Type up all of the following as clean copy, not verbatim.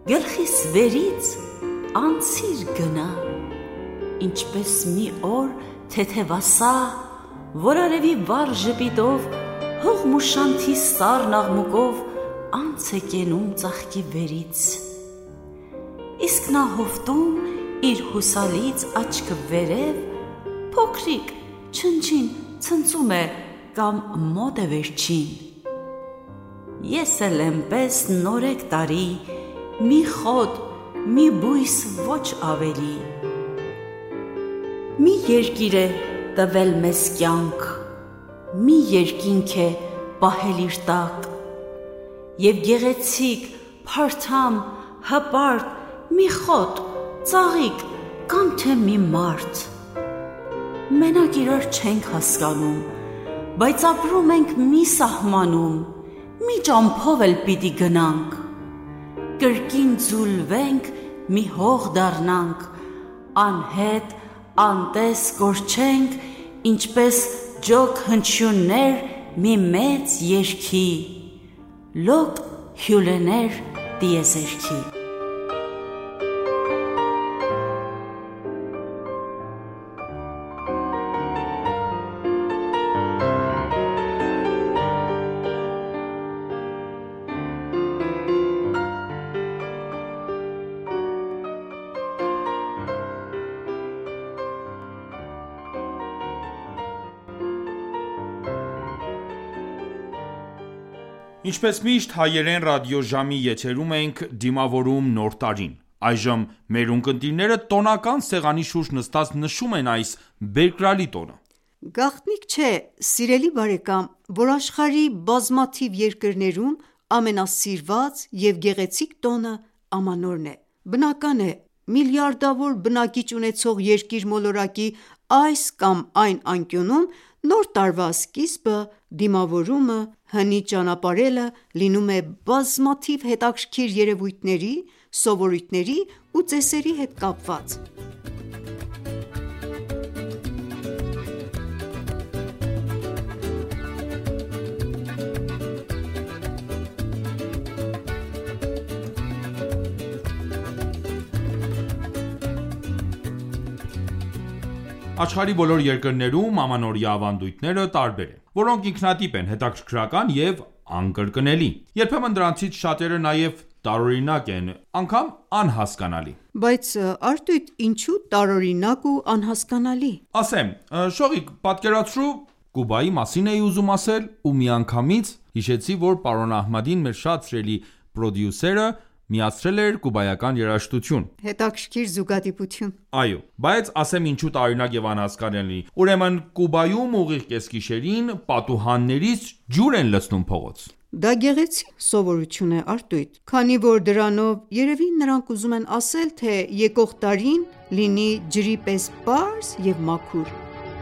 գլխիս վերից անցիր գնա, ինչպես մի օր թեթևասա, որ արևի վառ ժպիտով, հողմուշանթի սառն աղմուկով անց է կենում ծաղկի վերից, իսկ նա հովտում իր հուսալից աչքը վերև, փոքրիկ չնչին ցնծում է կամ մոտ է վերջին։ Ես էլ էնպես նորեկ տարի, մի խոտ, մի բույս ոչ ավելի, մի երկիր է տվել մեզ կյանք, մի երկինք է պահել իր տակ, և գեղեցիկ, փարթամ, հպարտ, մի խոտ, ծաղիկ կամ թե մի մարդ, մենակ իրար չենք հասկանում, բայց ապրում ենք մի սահմանում, մի ճամփով էլ պիտի գնանք, կրկին ձուլվենք, մի հող դառնանք, անհետ, անտես կորչենք, ինչպես ջոկ հնչյուններ մի մեծ երգի, լոկ հյուլեներ տիեզերքի։ Ինչպես միշտ հայերեն ռադիոժամի եթերում ենք դիմավորում Նոր տարին: Այժմ մեր ունկնդիրները տոնական սեղանի շուրջ նստած նշում են այս բերկրալի տոնը: Գաղտնիք չէ, սիրելի բարեկամ, որ աշխարհի բազմաթիվ երկրներում ամենասիրված և գեղեցիկ տոնը Ամանորն է: Բնական է, միլիարդավոր բնակիչ ունեցող երկիր մոլորակի այս կամ այն անկյունում Նոր տարվա սկիզբը, դիմավորումը, հնի ճանապարհելը լինում է բազմաթիվ հետաքրքիր երևույթների, սովորույթների ու ծեսերի հետ կապված: Աշխարհի բոլոր երկրներում ամանորյա ավանդույթները տարբեր են, որոնք ինքնատիպ են, հետաքրքրական և անկրկնելի: Երբեմն դրանցից շատերը նաև տարօրինակ են, անգամ անհասկանալի: Բայց Արտույտ, ինչու տարօրինակ ու անհասկանալի: Ասեմ, շողիկ պատկերացրու Կուբայի մասին էի ուզում ասել ու միանգամից հիշեցի, որ պարոն Ահմադին, մեր շատ սիրելի պրոդյուսերը, միացրել էր կուբայական երաժշտություն: Հետաքրքիր զուգադիպություն: Այո, բայց ասեմ ինչու տարօրինակ և անհասկանալի: Ուրեմն Կուբայում ուղիղ կեսգիշերին պատուհաններից ջուր են լցնում փողոց: Դա գեղեցիկ սովորություն է, Արտույտ, քանի որ դրանով երևի նրանք ուզում են ասել, թե եկող տարին լինի ջրի պես պարզ և մաքուր: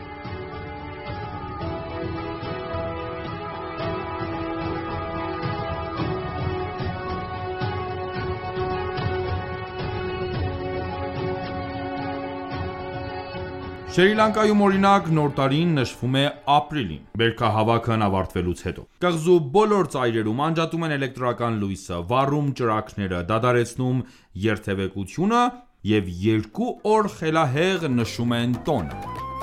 Շրի Լանկայում օրինակ Նոր տարին նշվում է ապրիլին, բերքահավաքն ավարտվելուց հետո: Կղզու բոլոր ծայրերում անջատում են էլեկտրական լույսը, վառում ճրագները, դադարեցնում երթևեկությունը և 2 օր խելահեղ նշում են տոնը: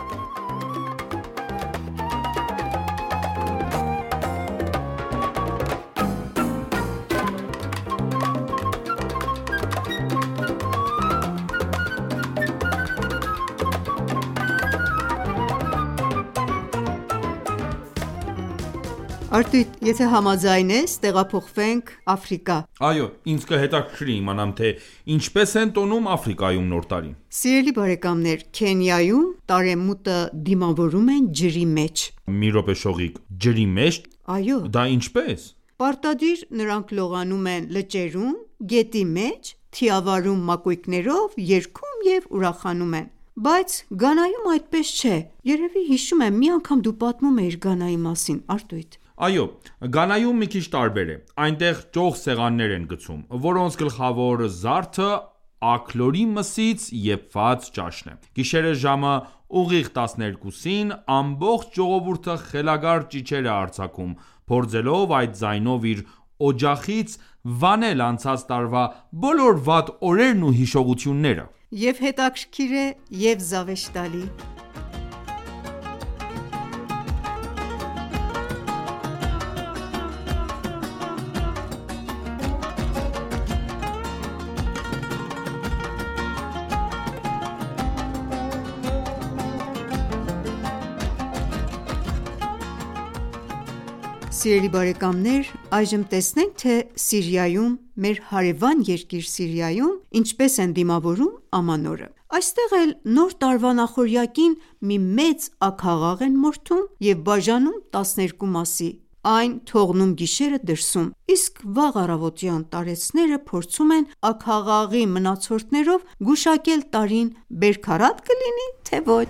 Արտույտ, եթե համաձայն ես, տեղափոխվենք Աֆրիկա: Այո, ինձ կհետաքրքրի իմանամ, թե ինչպես են տոնում Աֆրիկայում Նոր տարին: Սիրելի բարեկամներ, Քենիայում տարեմուտը դիմավորում են ջրի մեջ: Մի րոպե շողիկ, ջրի մեջ: Այո: Դա ինչպե՞ս: Պարտադիր նրանք լողանում են լճերում, գետի մեջ, թիավարում մակույկներով, երգում և ուրախանում են: Բայց Գանայում այդպես չէ: Երևի հիշում եմ մի անգամ դու պատմում էիր Գանայի մասին, Արտույտ: Այո, Գանայում մի քիչ տարբեր է: Այնտեղ ճոխ սեղաններ են գցում, որոնց գլխավոր զարդը աքլորի մսից եփված ճաշն է: Գիշերը ժամը ուղիղ 12-ին ամբողջ ժողովուրդը խելագար ճիչեր է արձակում, փորձելով այդ ձայնով իր օջախից վանել անցած տարվա բոլոր վատ օրերն ու հիշողությունները։ Եվ հետաքրքիր է, և զավեշտալի։ Սիրելի բարեկամներ, այժմ տեսնենք, թե Սիրիայում, մեր հարևան երկիր Սիրիայում, ինչպես են դիմավորում ամանորը։ Այստեղ էլ Նոր տարվա նախօրյակին մի մեծ աքաղաղ են մորթում և բաժանում 12 մասի, այն թողնում գիշերը դրսում, իսկ վաղ առավոտյան տարեցները փորձում են աքաղաղի մնացորդներով գուշակել տարին բերքարատ կլինի, թե ոչ։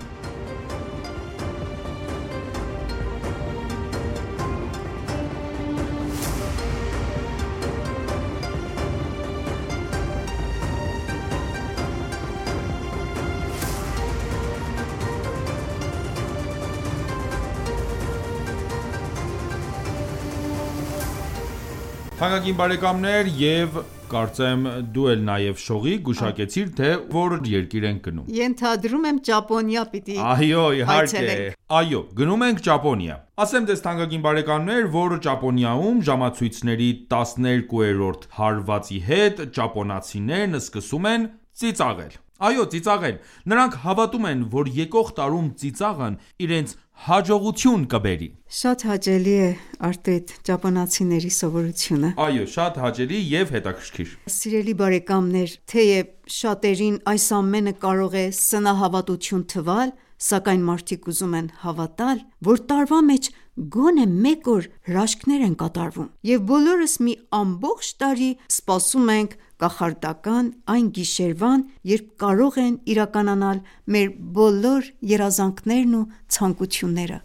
Թանկագին բարեկամներ, և կարծեմ դու էլ նաև շողի գուշակեցիր, թե որ երկիր ենք գնում։ Ենթադրում եմ Ճապոնիա պիտի Այո, իհարկե։ Այո, գնում ենք Ճապոնիա։ Ասեմ ձեզ թանկագին բարեկամներ, որ Ճապոնիայում ժամացույցների 12-րդ հարվածի հետ ճապոնացիներն սկսում են ծիծաղել։ Այո, ծիծաղել։ Նրանք հավատում են, որ եկող տարում ծիծաղն իրենց հաջողություն կբերի։ Շատ հաճելի է, Արտույտ, ճապոնացիների սովորությունը։ Այո, շատ հաճելի և հետաքրքիր։ Սիրելի բարեկամներ, թեև շատերին այս ամենը կարող է սնահավատություն թվալ, սակայն մարդիկ ուզում են հավատալ, որ տարվա մեջ գոնե մեկ օր հրաշքներ են կատարվում, և բոլորս մի ամբողջ տարի սպասում ենք կախարդական այն գիշերվան, երբ կարող են իրականանալ մեր բոլոր երազանքներն ու ցանկությունները։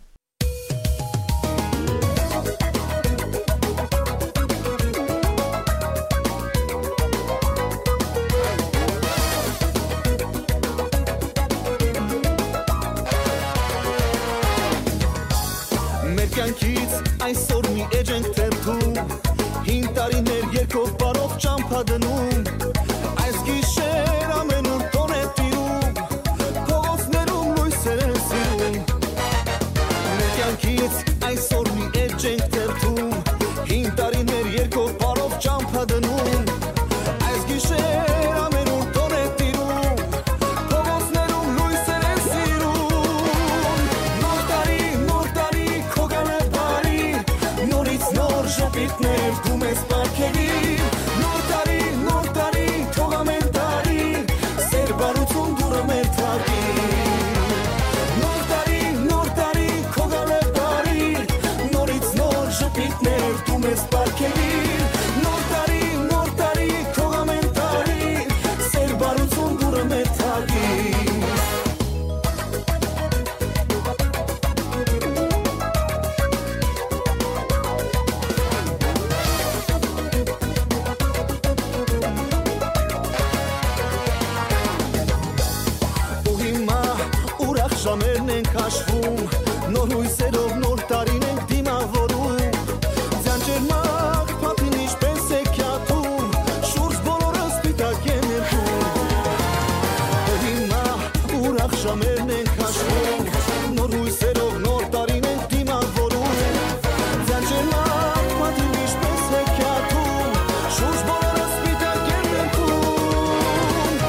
Մեր կյանքից այսօր մի էջ ենք թերթում, հին տարիներ երկով բարով ճամփա դնում, այս գիշեր ամենուր տոն է տիրում, փողոցներում լույսեր են սիրում։ Մեր կյանքից այսօր մի էջ ենք թերթում, հին տարիներ երկով բարով ճամփա դնում, այս գիշեր ամենուր տոն է տիրում, փողոցներում լույսեր են սիրում։ Նոր տարի քո գալը բարի, նորից նոր ժպիտներ դու մեզ պարգևիր։ Նոր տարի թող ամեն տարի սեր բարություն դուրը մեր թակի։ Նոր տարի քո գալը բարի, նորից նոր ժպիտներ դու մեզ պարգևիր։ Նոր տարի թող ամեն տարի սեր բարություն դուրը մեր թակի։ Ժամերն ենք հաշվում, նոր հույսերով նոր տարին ենք դիմավորում, ձանջերմակ փափին ինչպես է քյաթում, շուրջ բոլորը սպիտակ են երկում։ Հիմա ուրախ ժամերն ենք հաշվում, նոր հույսերով նոր տարին ենք դիմավորում, ձանջերմակ փափին ինչպես է քյաթում, շուրջ բոլորը սպիտակ են երկում։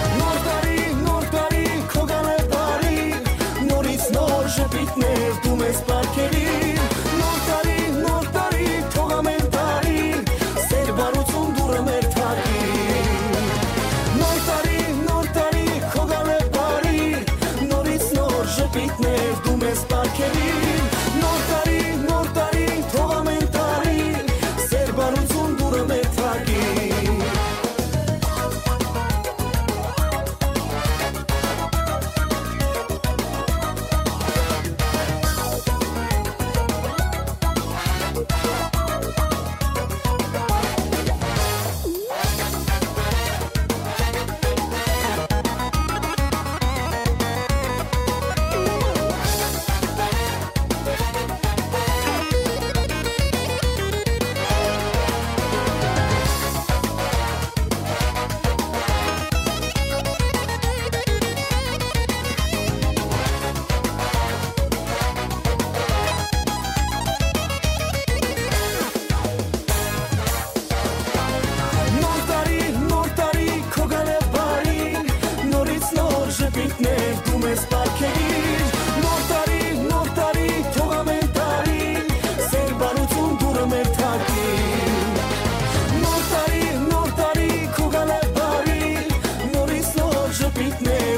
Նոր տարի քո գալը բարի, նորից նոր ժպիտներ դու մեզ պարգևիր։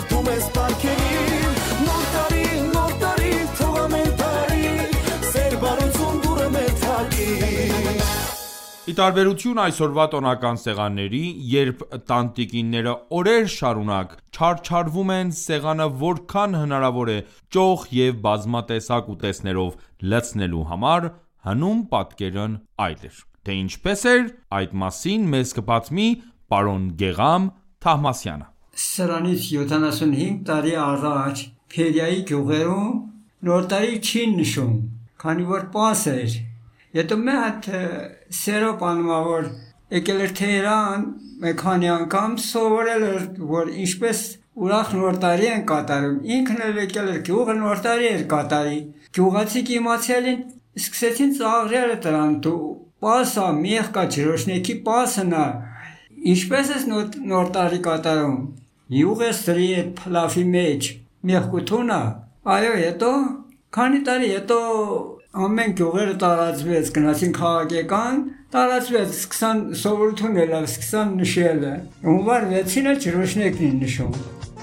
երթում ես պարքերին, նոր տարի, թող ամեն տարի, սեր բարություն դուրը մեծ հակի։ Ի տարբերություն այսօրվա տոնական սեղանների, երբ տանտիկինները օրեր շարունակ չարչարվում են սեղանը որքան հնարավոր է ճոխ և բազմատեսակ ուտեստներով լցնելու համար, հնում պատկերն այլ էր: Թե ինչպես էր, այդ մասին մեզ կպատմի պարոն Գեղամ Թահմասյանը: Սրանից 75 տարի առաջ Փերիայի գյուղերում նոր տարի չի նշում, քանի որ պաս էր: Հետո մի հատ սերոպ անունով որ եկել էր Թեհրան, մի քանի անգամ սովորել էր, որ ինչպես ուրախ նոր տարի են կատարում, ինքն էլ եկել էր գյուղը նոր տարի էր կատարի: Գյուղացիք իմացյալին սկսեցին ծաղրել դրան, դու պասա, մեղկա ջրոշնեքի պասն է, ինչպես ես նոր տարի կատարում, յուղ ես դրի այդ փլավի մեջ, մեղկութունը, այո, հետո քանի տարի հետո ամեն գյուղերը տարածվեց, գնացին քաղաքական, տարածվեց, սկսան սովորություն ելավ, սկսան նշելը, հունվար 6-ին էլ ջրոշնեկն են նշում: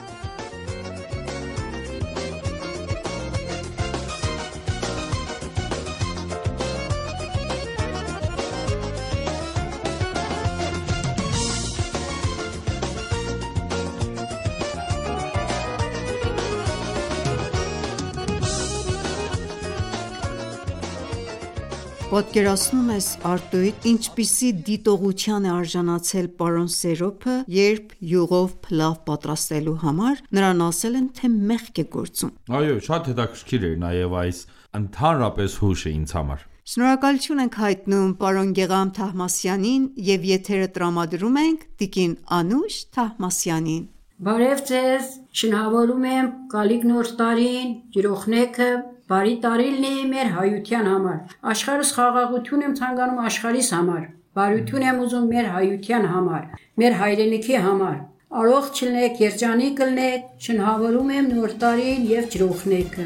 Պատկերացնում ես Արտոյդ ինչպիսի դիտողության է արժանացել պարոն Սերոպը, երբ յուղով փլավ պատրաստելու համար նրան ասել են, թե մեղք է գործում: Այո, շատ հետաքրքիր էր նաև այս ընդհանրապես հուշը ինձ համար: Շնորհակալություն ենք հայտնում պարոն Գեղամ Թահմասյանին և եթերը տրամադրում ենք տիկին Անուշ Թահմասյանին: Բարև ձեզ, շնորհավորում եմ գալիք նոր տարին, ջրօրհնեքը բարի տարի լինի մեր հայության համար, աշխարհս խաղաղություն եմ ցանկանում աշխարհիս համար, բարություն եմ ուզում մեր հայության համար, մեր հայրենիքի համար, առողջ լինեք, երջանիկ լինեք, շնորհավորում եմ նոր տարին և ջրօրհնեքը: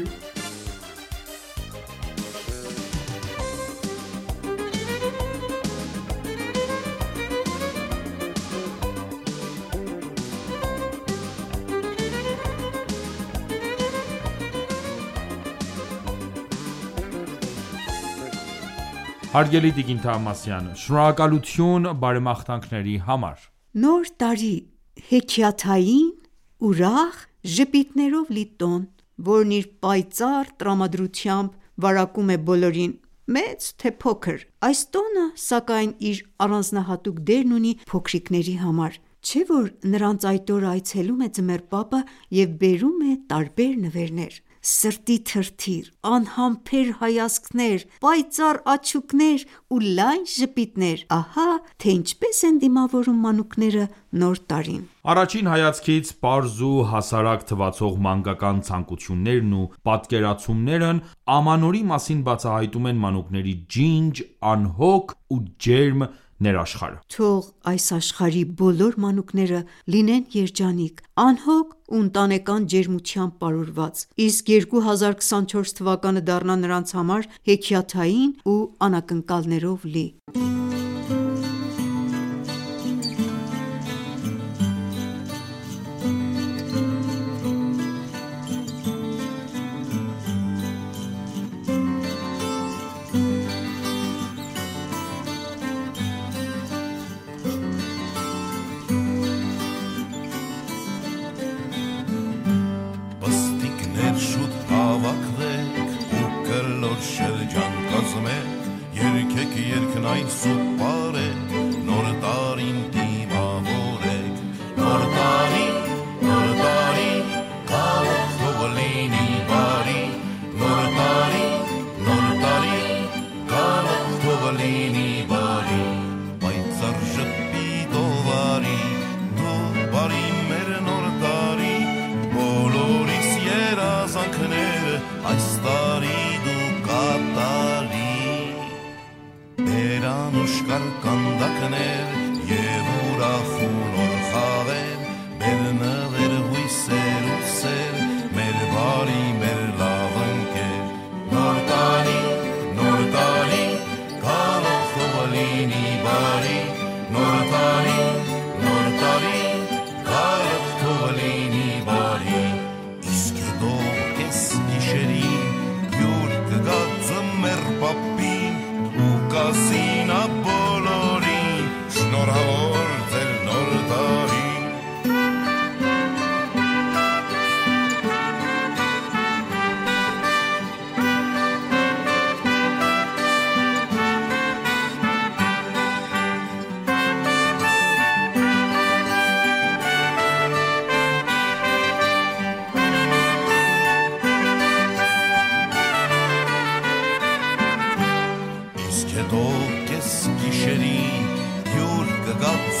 Հարգելի տիկին Թահմասյան, շնորհակալություն բարեմաղթանքների համար: Նոր տարի, հեքիաթային, ուրախ, ժպիտներով լի տոն, որն իր պայծառ տրամադրությամբ վարակում է բոլորին, մեծ թե փոքր: Այս տոնը, սակայն, իր առանձնահատուկ դերն ունի փոքրիկների համար, չէ՞ որ նրանց այդ օրը այցելում է ձմեռ պապը և բերում է տարբեր նվերներ: Սրտի թրթիռ, անհամբեր հայացքներ, պայծառ աչուկներ ու լայն ժպիտներ, ահա թե ինչպես են դիմավորում մանուկները նոր տարին: Առաջին հայացքից պարզ ու հասարակ թվացող մանկական ցանկություններն ու պատկերացումներն Ամանորի մասին բացահայտում են մանուկների ջինջ, անհոգ ու ջերմ ներաշխարհը: Թող այս աշխարհի բոլոր մանուկները լինեն երջանիկ, անհոգ ու ընտանեկան ջերմությամբ պարուրված, իսկ 2024 թվականը դառնա նրանց համար հեքիաթային ու անակնկալներով լի: Պստիկներ շուտ հավաքվեք ու կլոր շրջան կազմեք, երգեք երկնային սուր պարեք, նոր տարին դիմավորեք, նոր տարի, գալով թող լինի բարի, նոր տարի, գալով թող լինի բարի, պայծառ ժպիտով արի, դու բարի մեր նոր տարի, բոլորիս երազանքները այս տարի դու կատարի: Բերանուշ կար կանդակներ և ուրախ ու նոր խաղեր, մեր նվեր հույսեր ու սեր, մեր բարի, մեր լավ ընկեր, նոր տարի, գալով թող լինի բարի, նոր տարի, գալով թող լինի բարի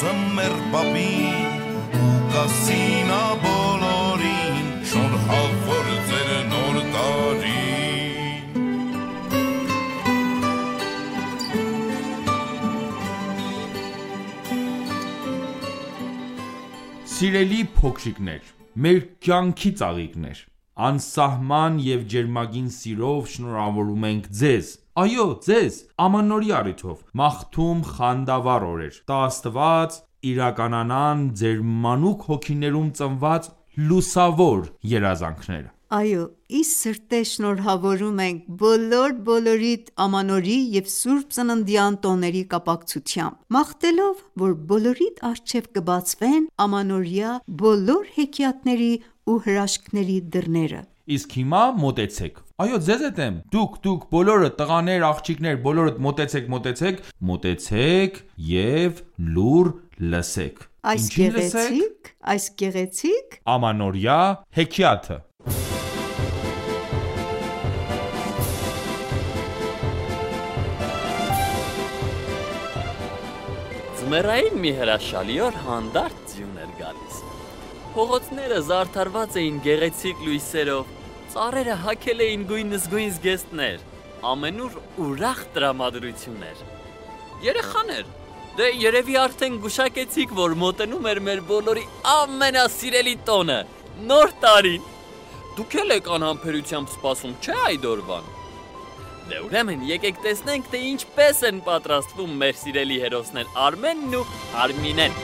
ձմեր բաբին ու կասինա բոլորին շնորհավոր ձեր նոր տարի Սիրելի փոքրիկներ, մեր կյանքի ծաղիկներ, անսահման և ջերմագին սիրով շնորհավորում ենք ձեզ, այո ձեզ, ամանորի առիթով, մաղթում խանդավառ օրեր, տա Աստված իրականանան ձեր մանուկ հոգիներում ծնված լուսավոր երազանքները։ Այո, ի սրտե շնորհավորում ենք բոլորիդ ամանորի և Սուրբ Ծննդյան տոների կապակցությամբ, մաղթելով, որ բոլորիդ առջև կբացվեն ամանորյա բոլոր հեքիաթների ու հրաշքների դռները։ Իսկ հիմա մոտեցեք, այո ձեզ հետ եմ, դուք բոլորը տղաներ, աղջիկներ, բոլորդ մոտեցեք և լուր լսեք։ Այս գեղեցիկ ամանորյա հեքիաթը։ Ձմեռային մի հրաշալի օր հանդարտ ձյուն էր գալիս։ Փողոցները զարդարված էին գեղեցիկ լույսերով, ծառերը հագել էին գույնզգույն զգեստներ, ամենուր ուրախ տրամադրություններ։ Երեխաներ, դե երևի արդեն գուշակեցիք, որ մոտենում էր մեր բոլորի ամենասիրելի տոնը՝ Նոր տարին։ Դուք էլ եք անհամբերությամբ սպասում, չէ՞ այդ օրվան։ Դե ուրեմն եկեք տեսնենք, թե ինչպես են պատրաստվում մեր սիրելի հերոսներ Արմենն ու Արմինեն։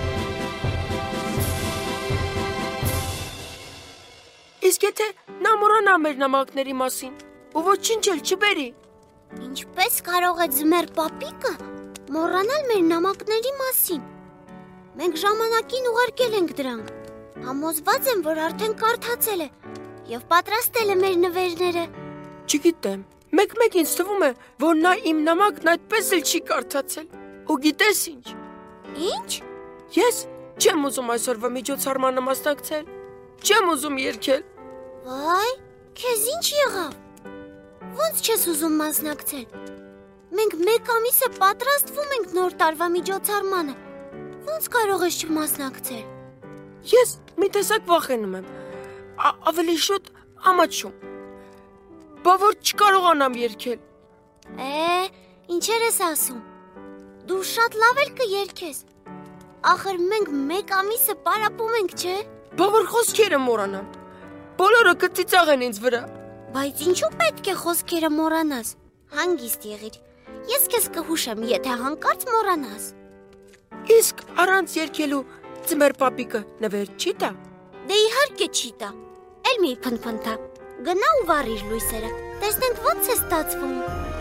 Իսկ եթե նա մոռանա մեր նամակների մասին ու ոչինչ էլ չբերի։ Ինչպես կարող է ձմեռ պապիկը մոռանալ մեր նամակների մասին։ Մենք ժամանակին ուղարկել ենք դրանք։ Համոզված եմ, որ արդեն կարդացել է և պատրաստել է մեր նվերները։ Չգիտեմ, մեկ ինձ թվում է, որ նա իմ նամակն այդպես էլ չի կարդացել։ Ու գիտես ինչ։ Ինչ։ Ես չեմ ուզում այսօրվա միջոցառմանը մասնակցել։ Չեմ ուզում երգել։ Վայ, քեզ ինչ եղավ։ Ոնց չես ուզում մասնակցել։ Մենք մեկ ամիս է պատրաստվում ենք նոր տարվա միջոցառմանը։ Ոնց կարող ես չմասնակցել։ Ես մի տեսակ վախենում եմ։ Ավելի շուտ ամաչում։ Բա որ չկարողանամ երգել։ Ինչեր ես ասում։ Դու շատ լավ էլ կերգես։ Ախր մենք մեկ ամիս է պարապում ենք, չէ՞։ Բա որ խոսքերը մոռանամ։ Բոլորը կծիծաղեն ինձ վրա։ Բայց ինչու պետք է խոսքերը մոռանաս։ Հանգիստ եղիր։ Ես քեզ կհուշեմ, եթե հանկարծ մոռանաս։ Իսկ առանց երգելու ձմեռ պապիկը նվեր չի տա։ Դե իհարկե չի տա։ Էլ մի փնփնթա։ Գնա ու վառիր լույսերը, տեսնենք ոնց է ստացվում։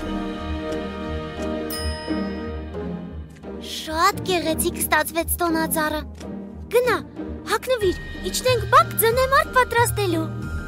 Շատ գեղեցիկ ստացվեց տոնածառը։ Գնա, հագնվիր, իջնենք բակ ձնեմարդ պատրաստելու։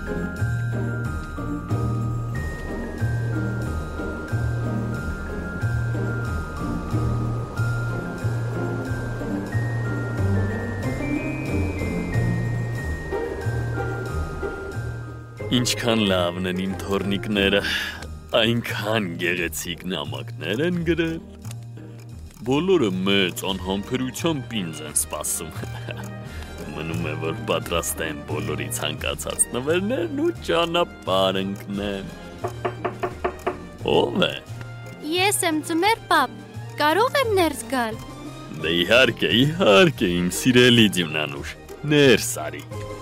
Ինչքան լավն են իմ թոռնիկները, այնքան գեղեցիկ նամակներ են գրել։ Բոլորը մեծ անհամբերությամբ ինձ են սպասում։ Մնում է, որ պատրաստեն բոլորի ցանկացած նվերներն ու ճանապարհ ընկնեն։ Ո՞վ է։ Ես եմ ձմեռ պապ, կարող եմ ներս գալ։ Դե իհարկե, իմ սիրելի Դյունանուշ, ներս արի։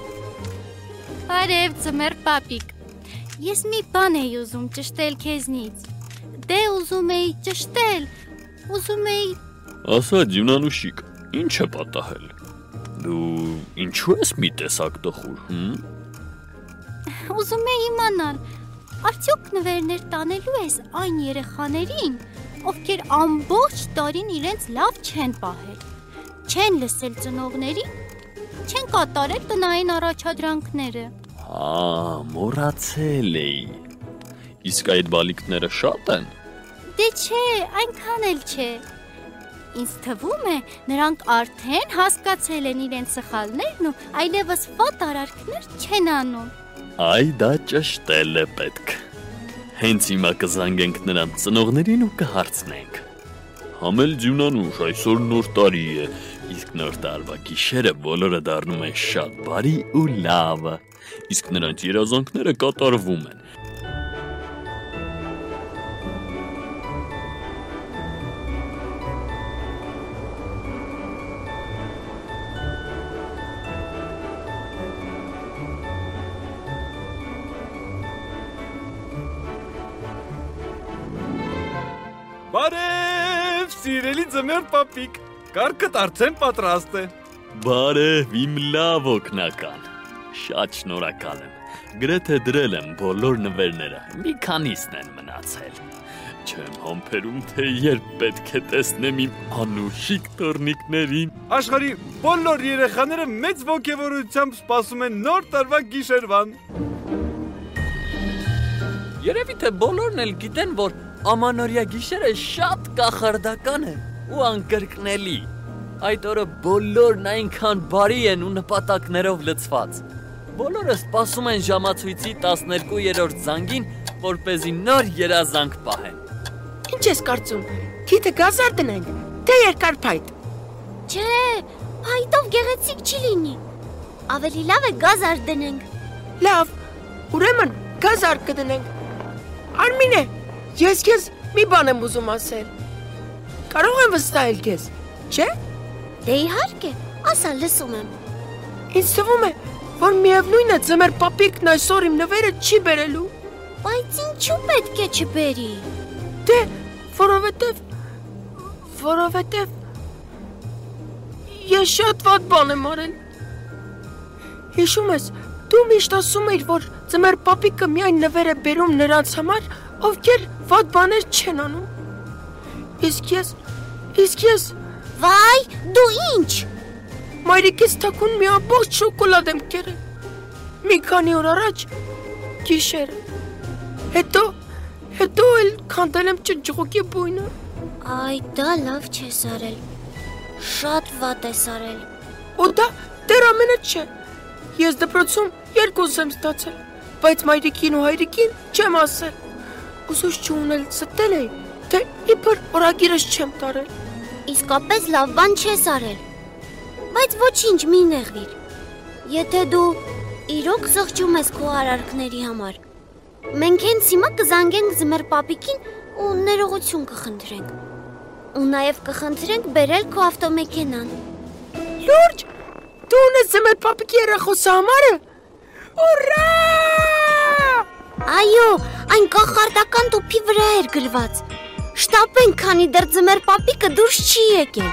Բարև ձմեռ պապիկ, ես մի բան էի ուզում ճշտել քեզնից։ Դե ուզում էի ճշտել, ուզում էի… Ասա Դյունանուշիկ, ինչ է պատահել։ Դու ինչու ես մի տեսակ տխուր, Ուզում էի իմանալ, արդյոք նվերներ տանելու ես այն երեխաներին, ովքեր ամբողջ տարին իրենց լավ չեն պահել, չեն լսել ծնողներին, չեն կատարել տնային առաջադրանքները։ Մոռացել էի։ Իսկ այդ բալիկները շատ են։ Դե չէ, այնքան էլ չէ։ Ինձ թվում է, նրանք արդեն հասկացել են իրենց սխալներն ու այլևս վատ արարքներ չեն անում։ Այ դա ճշտել է պետք։ Հենց հիմա կզանգենք նրանց ծնողներին ու կհարցնենք։ Համել Դյունանուշ, այսօր նոր տարի է, Իսկ նոր տարվա գիշերը բոլորը դառնում են շատ բարի ու լավ, իսկ նրանց երազանքները կատարվում են։ Բարև, սիրելի ձմեռ պապիկ, կարգդ արդեն պատրաստ է։ Բարև, իմ լավ օգնական, շատ շնորհակալ եմ, գրեթե դրել եմ բոլոր նվերները, մի քանիսն են մնացել, չեմ համբերում, թե երբ պետք է տեսնեմ իմ անուշիկ տորնիկներին։ Աշխարհի բոլոր երեխաները մեծ ոգևորությամբ սպասում են նոր տարվա գիշերվան։ Երևի թե բոլորն էլ գիտեն, որ Ամանորյա գիշերը շատ կախարդական է ու անկրկնելի։ Այդ օրը բոլորն այնքան բարի են ու նպատակներով լցված։ Բոլորը սպասում են ժամացույցի 12-րդ զանգին, որպեսզի նոր երազանք պահեն։ Ինչ ես կարծում, թիթը գազար դնենք, թե երկար փայտ։ Չէ, փայտով գեղեցիկ չի լինի։ Ավելի լավ է գազար դնենք։ Լավ, ուրեմն գազար կդնենք։ Արմինե, ես քեզ մի բան եմ ուզում ասել։ Կարող եմ վստահել քեզ, չէ՞։ Դե իհարկե, ասա, լսում եմ։ Ինձ թվում է, որ միևնույն է ձմեռ պապիկն այսօր իմ նվերը չի բերելու։ Բայց ինչու պետք է չբերի։ Դե, որովհետև ես շատ վատ բան եմ արել։ Հիշում ես, դու միշտ ասում էիր, որ ձմեռ պապիկը միայն նվեր է բերում նրանց համար, ովքեր վատ բաներ չեն անում։ Իսկ ես Վայ, դու ինչ։ Մայրիկից թաքուն մի ամբողջ շոկոլադ եմ կերել։ Մի քանի օր առաջ գիշերը։ Հետո էլ քանդել եմ ճնճղուկի բույնը։ Այ դա լավ չես արել։ Շատ վատ ես արել։ Ու դա դեռ ամենը չէ։ Ես դպրոցում 2 եմ ստացել, բայց մայրիկին ու հայրիկին չեմ ասել։ Ուզուց չունել ստել էի, թե իբր օրագիրս չեմ տարել։ Իսկապես լավ բան չես արել։ Բայց ոչինչ մի նեղվիր։ Եթե դու իրոք զղջում ես քո արարքների համար, մենք հենց հիմա կզանգենք ձմեռ պապիկին ու ներողություն կխնդրենք։ Ու նաև կխնդրենք բերել քո ավտոմեքենան։ Լուրջ, դու ունես ձմեռ պապիկի երախոսը համարը։ Ուրա! Այո, այն կախարդական տուփի վրա էր գրված։ Շտապենք, քանի դեռ ձմեռ պապիկը դուրս չի եկել։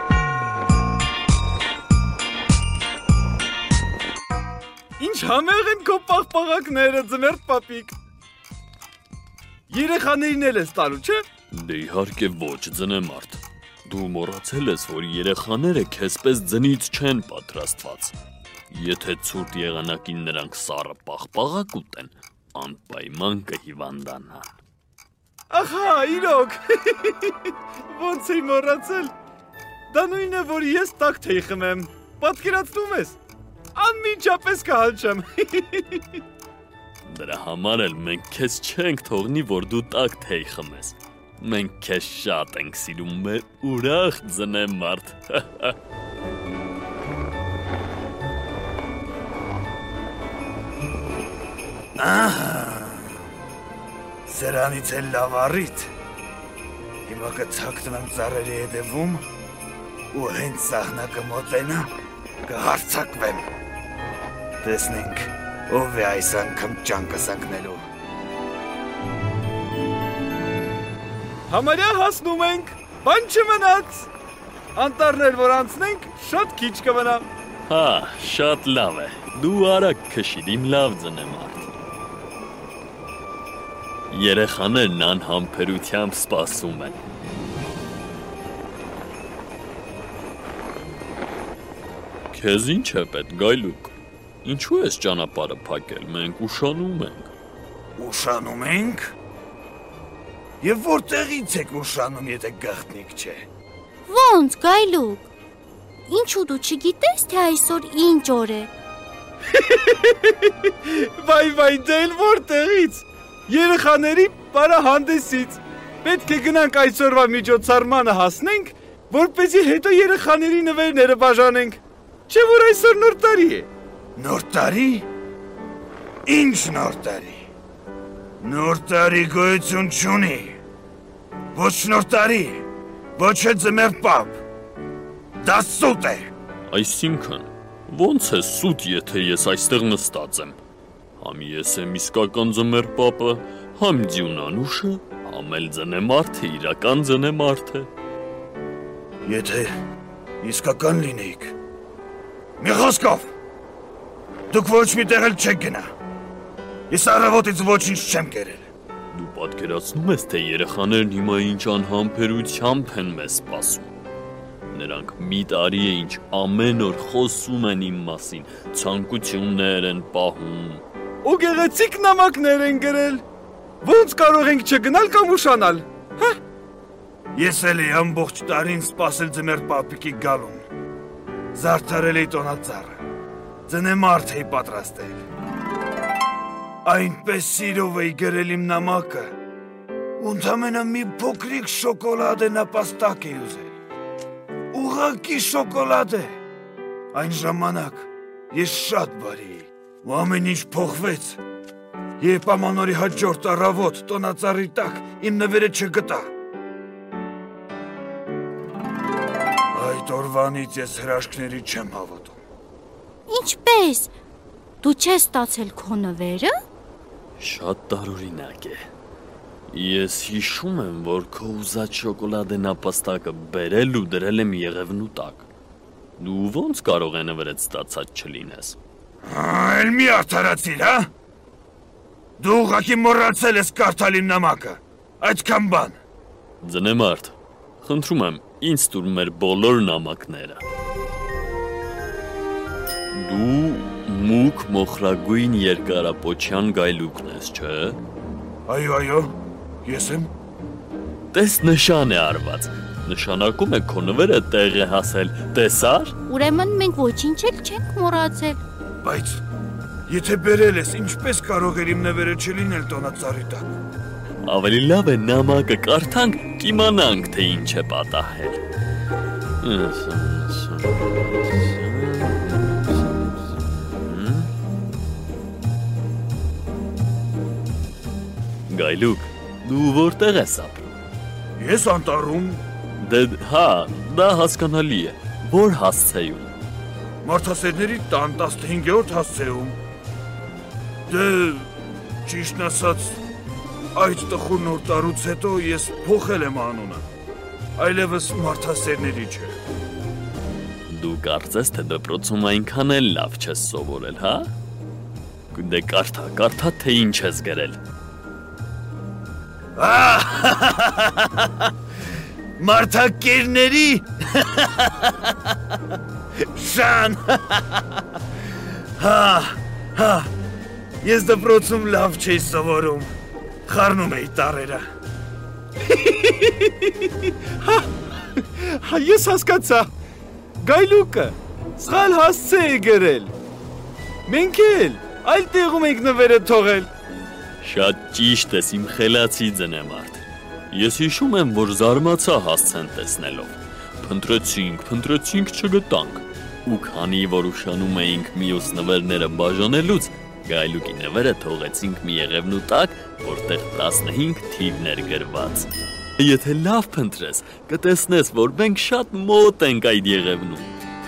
Ինչ համեղ են քո պաղպաղակները, ձմեռ պապիկ։ Երեխաներին էլ ես տալու, չէ՞։ Դե իհարկե ոչ, ձնեմարդ։ Դու մոռացել ես, որ երեխաները քեզպես ձնից չեն պատրաստված։ Եթե ցուրտ եղանակին նրանք սառը պաղպաղակ ուտեն, անպայման կհիվանդանան։ Ահա, իրոք։ Ոնց էի մոռացել։ Դա նույնն է, որ ես տաք թեյ խմեմ։ Պատկերացնում ես։ Անմիջապես կհալչեմ։ Դրա համար էլ մենք քեզ չենք թողնի, որ դու տաք թեյ խմես։ Մենք քեզ շատ ենք սիրում, մեր ուրախ ձնեմարդ։ Ահա, սրանից էլ լավ առիթ։ Հիմա կցակտնեմ ծառերի հետևում ու հենց սահնակը մոտենա, կհարձակվեմ։ Տեսնենք, ով է այս անգամ ճանկս ընկնելու։ Համարյա հասնում ենք, բան չմնաց։ Անտառներ որ անցնենք, շատ քիչ կմնա։ Հա, շատ լավ է։ Դու արագ քշիր, իմ լավ ձնեմարդ։ Երեխաներն անհամբերությամբ սպասում են։ Քեզ ինչ է պետք, գայլուկ։ Ինչու ես ճանապարհը փակել, մենք ուշանում ենք։ Ուշանում ենք։ Եվ որտեղից եք ուշանում, եթե գաղտնիք չէ։ Ոնց, գայլուկ։ Ինչու դու չգիտես, թե այսօր ինչ օր է։ Վայ, դե էլ որտեղից։ Երեխաների պարահանդեսից։ Պետք է գնանք այսօրվա միջոցառմանը հասնենք, որպեսզի հետո երեխաների նվերները բաժանենք։ Չէ՞ որ այսօր նոր տարի է։ Նոր տարի։ Ինչ նոր տարի։ Նոր տարի գոյություն չունի։ Ոչ նոր տարի, ոչ է ձմեռ պապ։ Դա սուտ է։ Այսինքն, ոնց է սուտ, եթե ես այստեղ նստած եմ։ Համ ես եմ իսկական ձմեռ պապը, համ Ձյունանուշը, համ էլ ձնեմարդը, իրական ձնեմարդը։ Եթե իսկական լինեիք, մի խոսքով, դուք ոչ մի տեղ էլ չեք գնա։ Ես առավոտից ոչինչ չեմ կերել։ Դու պատկերացնում ես, թե երեխաներն հիմա ինչ անհամբերությամբ են մեզ սպասում։ Նրանք մի տարի է ինչ ամեն օր խոսում են իմ մասին, ցանկություններ են պահում։ Ու գեղեցիկ նամակներ են գրել։ Ոնց կարող ենք չգնալ կամ ուշանալ։ Հա։ Ես էլ էի ամբողջ տարին սպասել ձմեռ պապիկի գալուն։ Զարդարել էի տոնածառը։ Ձնեմարդ էի պատրաստել։ Այնպես սիրով էի գրել իմ նամակը, ընդամենը մի փոքրիկ շոկոլադե նապաստակ էի ուզել։ Ուղղակի շոկոլադե։ Այն ժամանակ ես շատ բարի էի, ու ամեն ինչ փոխվեց, երբ ամանորի հաջորդ առավոտ տոնածառի տակ իմ նվերը չգտա։ Այդ օրվանից ես հրաշքների չեմ հավատում։ Ինչպես։ Դու չես ստացել քո նվերը։ Շատ տարօրինակ է։ Ես հիշում եմ, որ քո ուզած շոկոլադե նապաստակը բերել ու դրել եմ եղևնու տակ։ Դու ոնց կարող է նվերդ ստացած չլինես։ Էլ մի արդարացիր, հա։ Դու ուղղակի մոռացել ես կարդալ իմ նամակը։ Այդքան բան։ Ձնեմարդ, խնդրում եմ, ինձ տուր մեր բոլոր նամակները։ Դու մուգ մոխրագույն երկարապոչյան գայլուկն ես, չէ՞։ Այո, ես եմ։ Տես նշան է արված։ Նշանակում է քո նվերը տեղ է հասել, տեսար։ Ուրեմն մենք ոչինչ էլ չենք մոռացել։ Բայց եթե բերել ես, ինչպես կարող էր իմ նվերը չլինել տոնածառի տակ։ Ավելի լավ է նամակը կարդանք, կիմանանք, թե ինչ է պատահել։ Գայլուկ, դու որտեղ ես ապրում։ Ես անտառում։ Դե, հա, դա հասկանալի է։ Որ հասցեում։ Մարդասերների տան 15-րդ հասցեում։ Դե, ճիշտն ասած, այդ տխուր նոր տարուց հետո ես փոխել եմ անունը։ Այլևս մարդասերների չէ։ Դու կարծես, թե դպրոցում այնքան էլ լավ չես սովորել, հա։ Դե կարդա, թե ինչ ես գրել։ Մարդակերների շան։ Հա, ես դպրոցում լավ չէի սովորում, խառնում էի տառերը։ Հա, ես հասկացա, գայլուկը սխալ հասցե է գրել։ Մենք էլ այլ տեղում ենք նվերը թողել։ Շատ ճիշտ ես իմ խելացի ձնեմարդ։ Ես հիշում եմ, որ զարմացա հասցեն տեսնելով։ Փնտրեցինք չգտանք։ Ու քանի որ ուշանում էինք մյուս նվերները բաժանելուց, գայլուկի նվերը թողեցինք մի եղևնու տակ, որտեղ 15 թիվն էր գրված։ Եթե լավ փնտրես, կտեսնես, որ մենք շատ մոտ ենք այդ եղևնուն։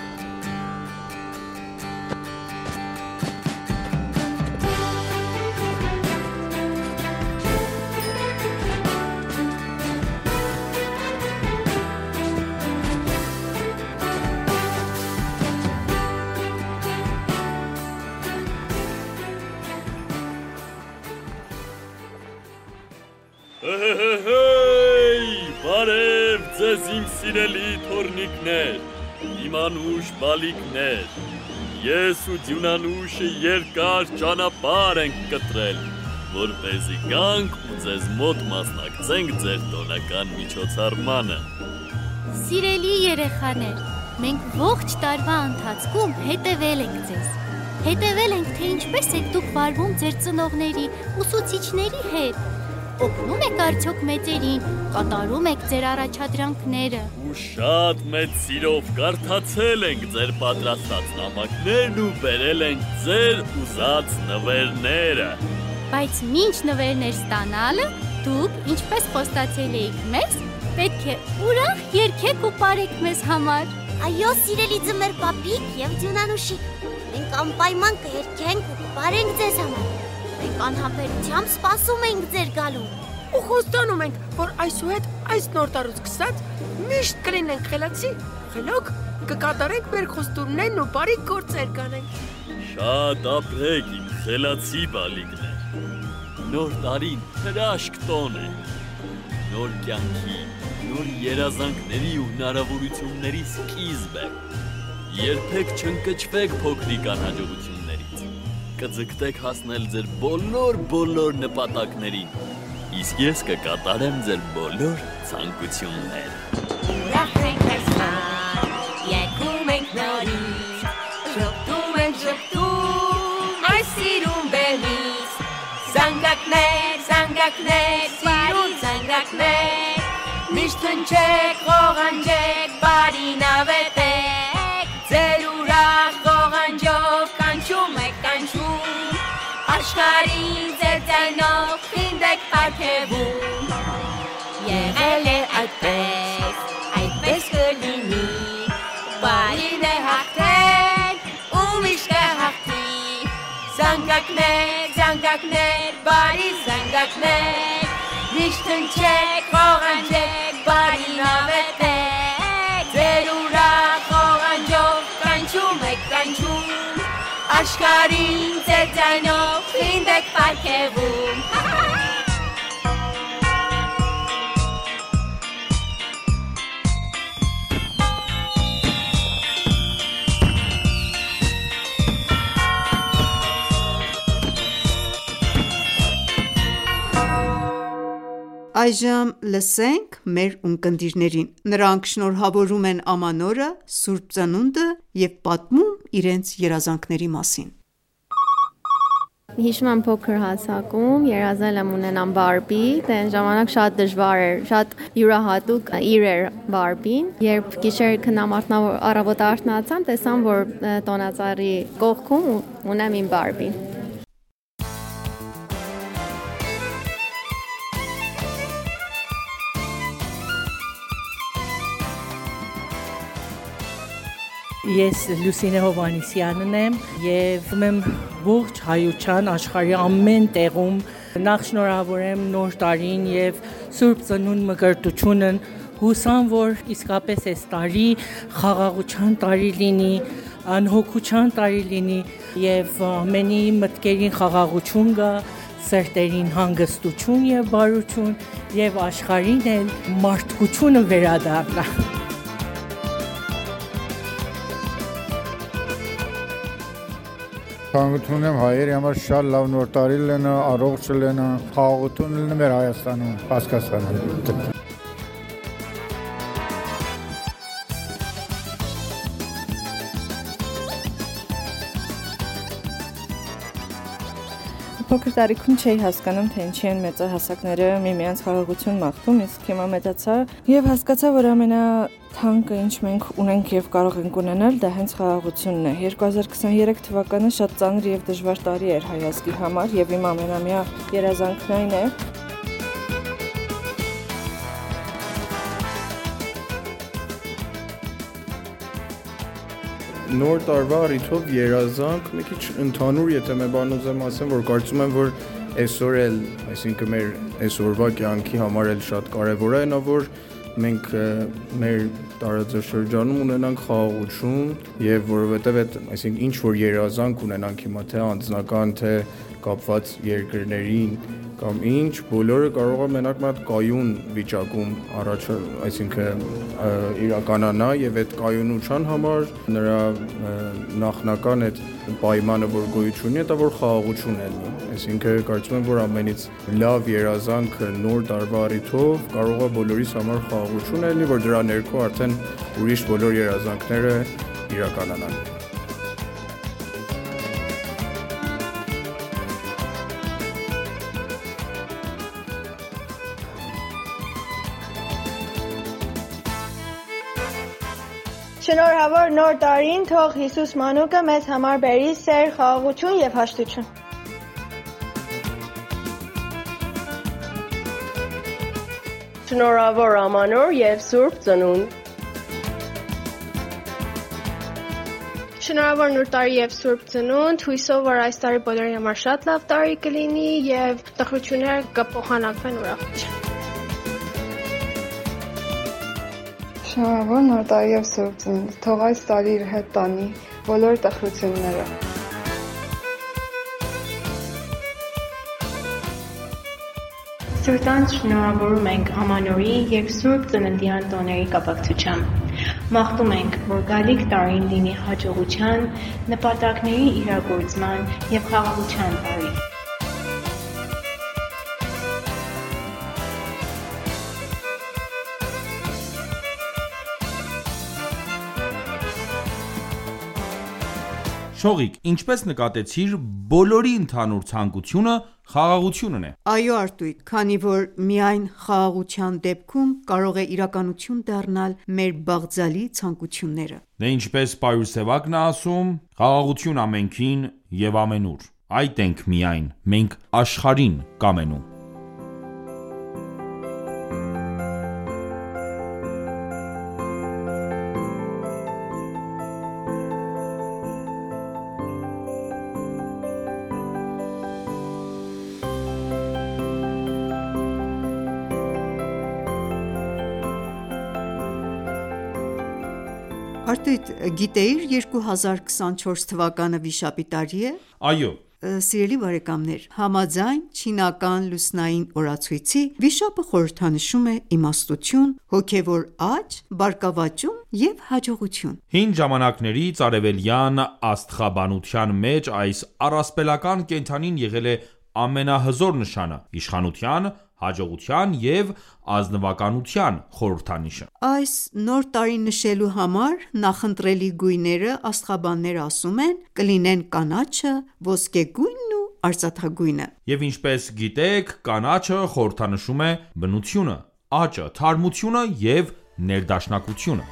Բարև ձեզ իմ սիրելի թորնիկներ, իմ անուշ բալիկներ, ես ու Ձյունանուշը երկար ճանապարհ ենք կտրել, որպեսզի գանք ու ձեզ մոտ մասնակցենք ձեր տոնական միջոցառմանը։ Սիրելի երեխաներ, մենք ողջ տարվա ընթացքում հետևել ենք ձեզ։ Հետևել ենք, թե ինչպես եք դուք վարվում ձեր ծնողների, ուսուցիչների հետ։ Օգնում եք արդյոք մեծերին, կատարում եք ձեր առաջադրանքները։ Ու շատ մեծ սիրով կարդացել ենք ձեր պատրաստած նամակներն ու բերել ենք ձեր ուզած նվերները։ Բայց մինչ նվերներ ստանալը, դուք, ինչպես խոստացել էիք մեզ, պետք է ուրախ երգեք ու պարեք մեզ համար։ Այո, սիրելի ձմեր պապիկ եւ Ջունանուշիկ, մենք անպայման կերկենք ու կպարենք ձեզ համար։ Մենք անհամբերությամբ սպասում ենք ձեր գալուն։ Ու խոստանում ենք, որ այսուհետ այս նոր տարուց սկսած միշտ կլինենք խելացի, խելոք, կկատարենք մեր խոստումներն ու բարի գործեր կանենք։ Շատ ապրեք իմ խելացի բալիկներ։ Նոր տարին հրաշք տոն է։ Նոր կյանքի, նոր երազանքների ու հնարավորությունների սկիզբ է։ Երբեք չընկճվեք փոքրիկ անհաջողություններից։ Կձգտեք հասնել ձեր բոլոր նպատակներին։ Իսկ ես կկատարեմ ձեր բոլոր ցանկությունները։ Ուրախ ենք այսքան, եկում ենք նորից, ժպտում ենք ժպտում, այս սիրուն բեմից, զանգակներ, սիրուն զանգակներ, միշտ հնչեք, ղողանջեք, բարին ավետեք, ձեր ուրախ ղողանջով կանչում եք կանչում, աշխարհին ձեր ձայնով խինդեք պարգևում։ Եղել է այդպես կլինի, բարին է հաղթել ու միշտ կհաղթի։ Զանգակներ, բարի զանգակներ, միշտ հնչեք, ղողանջեք, բարին ավետեք, ձեր ուրախ ղողանջով կանչում եք կանչում, աշխարհին ձեր ձայնով խինդեք պարգևում։ Այժմ լսենք մեր ունկնդիրներին։ Նրանք շնորհավորում են ամանորը, Սուրբ Ծնունդը և պատմում իրենց երազանքների մասին։ Հիշում եմ փոքր հասակում երազել եմ ունենամ Բարբի, այն ժամանակ շատ դժվար էր, շատ յուրահատուկ իր էր Բարբին։ Երբ գիշեր քնամարտն առավոտ արթնացամ, տեսամ, որ տոնածառի կողքում ունեմ իմ Բարբին։ Ես Լուսինե Հովանեսյանն եմ եւ ում ողջ հայության աշխարհի ամեն տեղում նախ շնորհավորեմ նոր տարին եւ Սուրբ Ծնունդ մկրտությունն հուսամ որ իսկապես այս տարի խաղաղության տարի լինի, անհոգության տարի լինի եւ ամենի մտքերին խաղաղություն գա, սրտերին հանգստություն եւ բարություն եւ աշխարհին էլ մարդկությունը վերադառնա։ Ցանկություն եմ հայերի համար շատ լավ նոր տարի լինի, առողջ լինի, խաղաղություն լինի մեր Հայաստանում, Կասկասանում։ Փոքր տարիքում չէի հասկանում, թե ինչի են մեծահասակները միմյանց խաղաղություն մաղթում, իսկ հիմա մեծացա եւ հասկացա, որ ամենաթանկը ինչ մենք ունենք եւ կարող ենք ունենալ, դա հենց խաղաղությունն է։ 2023 թվականը շատ ծանր եւ դժվար տարի էր հայ ազգի համար եւ իմ ամենամյա երազանքն այն է, նոր տարվա առիթով երազանք մի քիչ ընդհանուր, եթե მე բան ուզեմ ասեմ, որ կարծում եմ, որ այսօր էլ, այսինքն մեր այսօրվա կյանքի համար էլ շատ կարևոր է նա, որ մենք մեր տարածաշրջանում ունենանք խաղաղություն եւ որովհետեւ այդ, այսինքն ինչ որ երազանք ունենանք հիմա թե անձնական, թե կապված երկրներին կամ ինչ, բոլորը կարող է մենակ մի հատ կայուն վիճակում առաջ, այսինքն իրականանա եւ այդ կայունության համար նրա նախնական այդ պայմանը, որ գոյություն ունի, դա որ խաղաղություն է լինի։ Այսինքն կարծում եմ, որ ամենից լավ երազանքը նոր տարվա առիթով կարող է բոլորիս համար խաղաղություն լինի, որ դրա ներքո արդեն ուրիշ բոլոր երազանքները իրականանան։ Շնորհավոր նոր տարին թող Հիսուս մանուկը մեզ համար բերի սեր, խաղաղություն եւ հաշտություն։ Շնորհավոր ամանոր եւ սուրբ ծնունդ։ Շնորհավոր նոր տարի եւ սուրբ ծնունդ, հույսով որ այս տարի բոլորի համար շատ լավ տարի կլինի եւ տխրությունները կփոխանակվեն ուրախությամբ։ Շնորհավոր նոր տարի եւ սուրբ ծնունդ, թող այս տարի իր հետ տանի բոլոր տխրությունները։ Սրտանց շնորհավորում ենք ամանորի եւ սուրբ ծննդյան տոների կապակցությամբ։ Մաղթում ենք, որ գալիք տարին լինի հաջողության, նպատակների իրագործման եւ խաղաղության տարի։ Շողիկ, ինչպես նկատեցիր, բոլորի ընդհանուր ցանկությունը խաղաղությունն է։ Այո, Արտույտ, քանի որ միայն խաղաղության դեպքում կարող է իրականություն դառնալ մեր բաղձալի ցանկությունները։ Դե ինչպես Պայուր Սևակն է ասում, խաղաղություն ամենքին եւ ամենուր։ Այդ ենք միայն մենք աշխարհին կամենում։ Արտույտ, գիտեիր 2024 թվականը վիշապի տարի է։ Այո։ Սիրելի բարեկամներ, համաձայն չինական լուսնային օրացույցի, վիշապը խորհրդանշում է իմաստություն, հոգևոր աճ, բարգավաճում եւ հաջողություն։ Հին ժամանակներից արևելյան աստղաբանության մեջ այս առասպելական կենդանին եղել է ամենահզոր նշանը՝ իշխանության, հաջողության և ազնվականության խորհրդանիշը։ Այս նոր տարին նշելու համար նախընտրելի գույները աստղաբանները ասում են կլինեն կանաչը, ոսկեգույնն ու արծաթագույնը։ Եվ ինչպես գիտեք, կանաչը խորհրդանշում է բնությունը, աճը, թարմությունը և ներդաշնակությունը։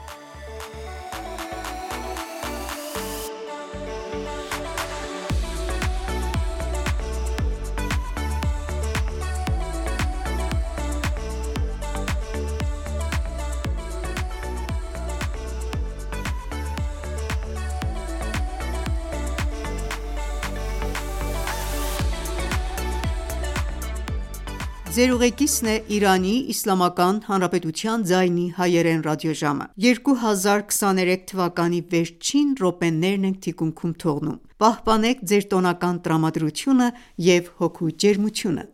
Ձեր ուղեկիցն է Իրանի Իսլամական Հանրապետության ձայնի հայերեն ռադիոժամը։ 2023 թվականի վերջին րոպեներն ենք թիկունքում թողնում։ Պահպանեք ձեր տոնական տրամադրությունը և հոգու ջերմությունը։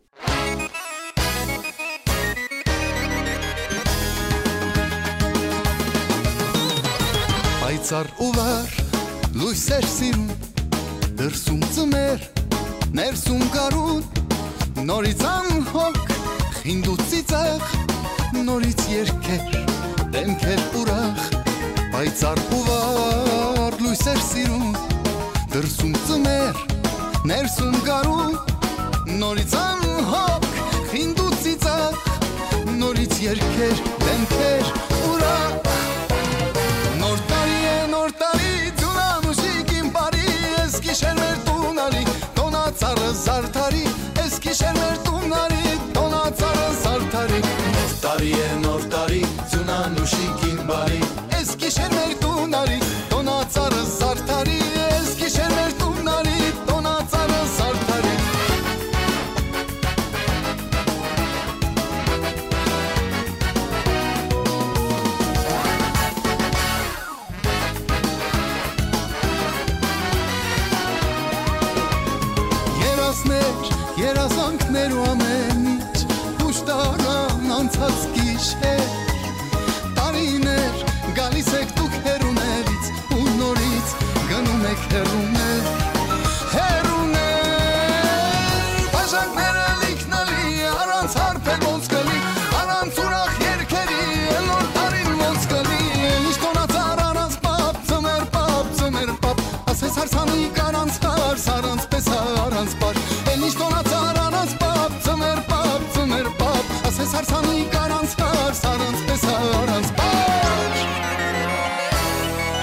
Պայծառ ու վառ լույսեր սիրուն, դրսում ծմեր, ներսում գարուն, նորից անհոգ, խինդ ու ծիծաղ, նորից երգեր, դեմքեր ուրախ, պայծառ ու վառ լույսեր սիրուն, դրսում ծմեր, ներսում գարուն, նորից անհոգ, խինդ ու ծիծաղ, նորից երգեր, դեմքեր ուրախ։ Նոր տարի, ձունանուշիկ իմ բարի, ես գիշեր մեր տունալի, տոնացարը զարդարի, ես գիշեր մեր տունալի, տոնացարը զարդարի։ Նոր տարի, ձունանուշիկ իմ բարի, ես գիշեր մեր տունալի, տոնացարը զարդարի, ես գիշեր մեր տունալի, տոնացարը զարդարի։ Երազանքներ ու ամեն ինչ դուշ տարան անցած գիշեր, տարիներ գալիս եք դուք հեռուներից ու նորից գնում եք հեռուներ, բաժակները լիքնալի, առանց հարբեր ոնց կլի, առանց ուրախ երգերի, նոր տարին ոնց կլի, ինչ տոնացար առանց պապ, ծմեր պապ, ասես հարսանիք առանց հարս, առանց պես առանց պար, ինչ տոնացար առանց պապ, ծմեր պապ, ասես հարսանիք առանց հարս, առանց պես առանց պար։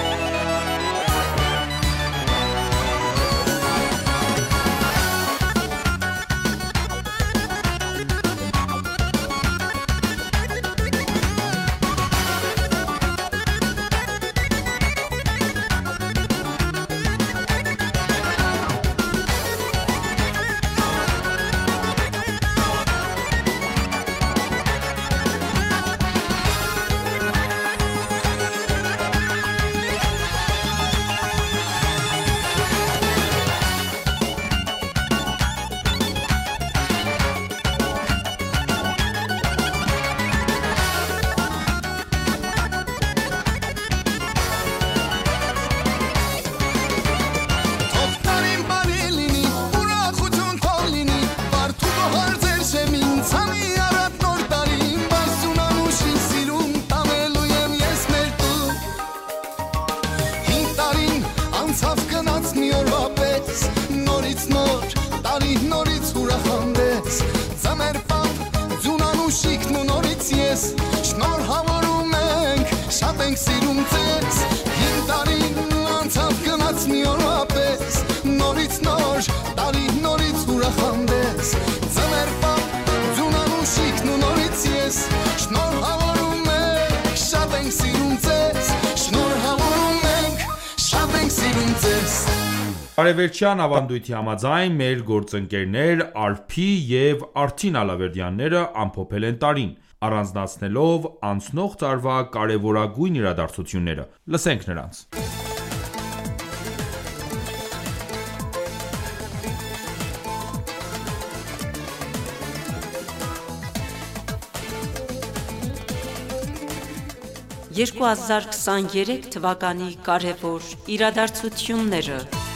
նոր, տարի նորից ուրախանվեց, ձմեր պապ, ձունան ու շիքն ու նորից ես, շնորհավորում ենք, շատ ենք սիրում ձեզ, հին տարին անցավ գնաց մի օրվա պես, նորից նոր, տարի նորից ուրախանվեց, ձմեր պապ, ձունան ու շիքն ու նորից ես, շնորհավորում ենք, շատ ենք սիրում ձեզ, շնորհավորում ենք, շատ ենք սիրում ձեզ։ Արևելյան ավանդույթի համաձայն մեր գործընկերներ Արփի և Արթին Ալավերդյանները ամփոփել են տարին, առանձնացնելով անցնող տարվա կարևորագույն իրադարձությունները։ Լսենք նրանց։ «2023 թվականի կարևոր իրադարձությունները»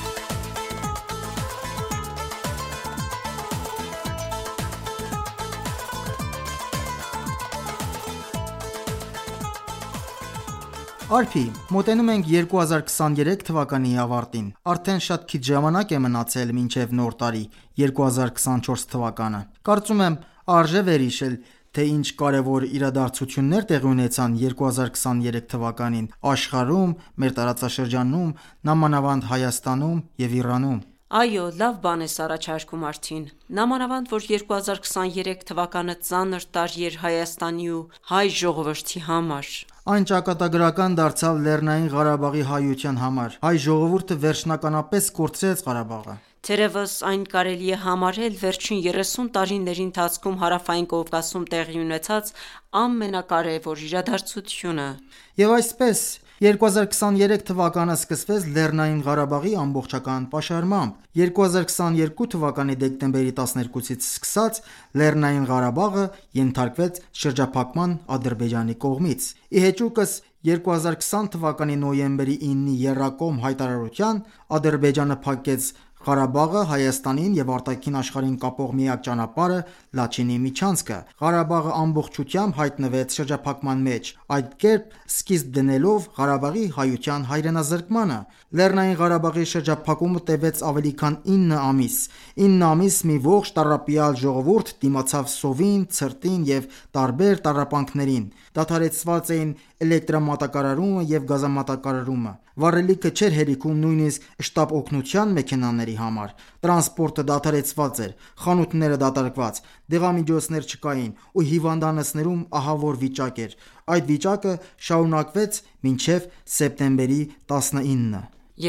Արփի, մոտենում ենք 2023 թվականի ավարտին, արդեն շատ քիչ ժամանակ է մնացել մինչև նոր տարի 2024 թվականը։ Կարծում եմ արժե վերհիշել, թե ինչ կարևոր իրադարձություններ տեղի ունեցան 2023 թվականին աշխարհում, մեր տարածաշրջանում, նամանավանդ Հայաստանում և Իրանում։ Այո, լավ բան ես առաջարկում Արթին։ Նամանավանդ, որ 2023 թվականը ծանր տարի էր Հայաստանի ու հայ ժողովրդի համար։ Այն ճակատագրական դարձավ Լեռնային Ղարաբաղի հայության համար։ Հայ ժողովուրդը վերջնականապես կորցրեց Ղարաբաղը։ Թերևս այն կարելի է համարել վերջին 30 տարիների ընթացքում Հարավային Կովկասում տեղի ունեցած ամենակարևոր իրադարձությունը։ Եվ այսպես 2023 թվականը սկսվեց Լեռնային Ղարաբաղի ամբողջական պաշարմամբ։ 2022 թվականի դեկտեմբերի 12-ից սկսած Լեռնային Ղարաբաղը ենթարկվեց շրջափակման Ադրբեջանի կողմից։ Ի հեճուկս 2020 թվականի նոյեմբերի 9-ի եռակողմ հայտարարության Ադրբեջանը փակեց Ղարաբաղը Հայաստանին և արտաքին աշխարհին կապող միակ ճանապարհը Լաչինի միջանցքը։ Ղարաբաղը ամբողջությամբ հայտնվեց շրջափակման մեջ, այդ կերպ սկիզբ դնելով Ղարաբաղի հայության հայրենազրկմանը։ Լեռնային Ղարաբաղի շրջափակումը տևեց ավելի քան 9 ամիս։ 9 ամիս մի ողջ տառապյալ ժողովուրդ դիմացավ սովին, ցրտին և տարբեր տառապանքներին։ Դադարեցված էին էլեկտրամատակարարումը և գազամատակարարումը։ Վառելիքը չէր հերիքում նույնիսկ շտապ օգնության մեքենաների համար։ Տրանսպորտը դադարեցված էր, խանութները դատարկված, դեղամիջոցներ չկային ու հիվանդանոցներում ահավոր վիճակ էր։ Այդ վիճակը շարունակվեց մինչև սեպտեմբերի 19-ը։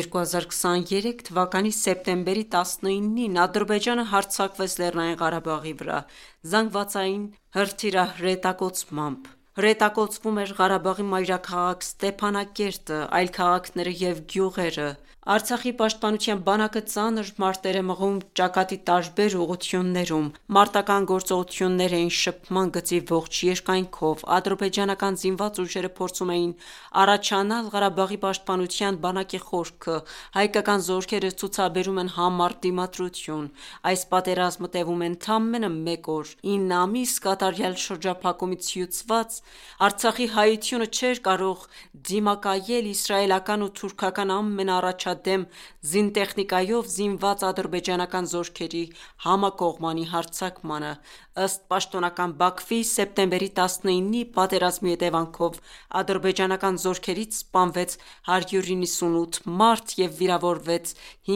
2023 թվականի սեպտեմբերի 19-ին Ադրբեջանը հարձակվեց Լեռնային Ղարաբաղի վրա զանգվածային հրթիռահրետակոծմամբ։ Հրետակոծվում էր Ղարաբաղի մայրաքաղաք Ստեփանակերտը, այլ քաղաքները և գյուղերը։ Արցախի պաշտպանության բանակը ծանր մարտեր է մղում ճակատի տարբեր ուղղություններում։ Մարտական գործողություններ էին շփման գծի ողջ երկայնքով։ Ադրբեջանական զինված ուժերը փորձում էին առաջանալ Ղարաբաղի պաշտպանության բանակի խորքը։ Հայկական զորքերը ցուցաբերում են համառ դիմադրություն։ Այս պատերազմը տևում է ընդամենը 1 օր։ 9 ամիս կատարյալ շրջափակումից հյուծված Արցախի հայությունը չէր կարող դիմակայել իսրայելական ու թուրքական ամենաառաջադեմ զինտեխնիկայով զինված ադրբեջանական զորքերի համակողմանի հարձակմանը։ Ըստ պաշտոնական Բաքվի սեպտեմբերի 19-ի պատերազմի հետևանքով ադրբեջանական զորքերից սպանվեց 198 մարդ և վիրավորվեց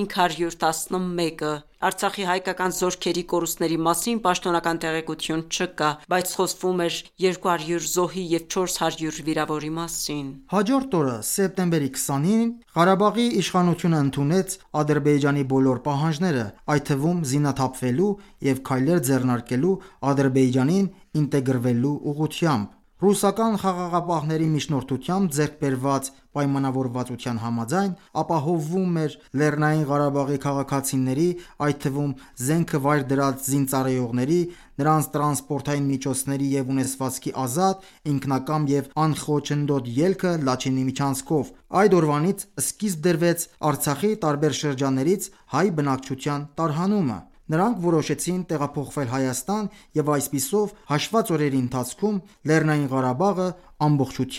511-ը։ Արցախի հայկական զորքերի կորուստների մասին պաշտոնական տեղեկություն չկա, բայց խոսվում էր 200 զոհի և 400 վիրավորի մասին։ Հաջորդ օրը, սեպտեմբերի 20-ին, Ղարաբաղի իշխանությունը ընդունեց Ադրբեջանի բոլոր պահանջները, այդ թվում զինաթափվելու և քայլեր ձեռնարկելու Ադրբեջանին ինտեգրվելու ուղղությամբ։ Ռուսական խաղաղապահների միջնորդությամբ ձեռք բերված պայմանավորվածության համաձայն ապահովվում էր Լեռնային Ղարաբաղի քաղաքացիների, այդ թվում զենքը վայր դրած զինծառայողների, նրանց տրանսպորտային միջոցների և ունեցվածքի ազատ, ինքնակամ և անխոչնդոտ ելքը Լաչինի միջանցքով։ Այդ օրվանից սկիզբ դրվեց Արցախի տարբեր շրջաններից հայ բնակչության տարհանումը։ Նրանք որոշեցին տեղափոխվել Հայաստան և այսպիսով հաշված օրերի ընթացքում Լեռնային Ղարաբաղը ամբողջությամբ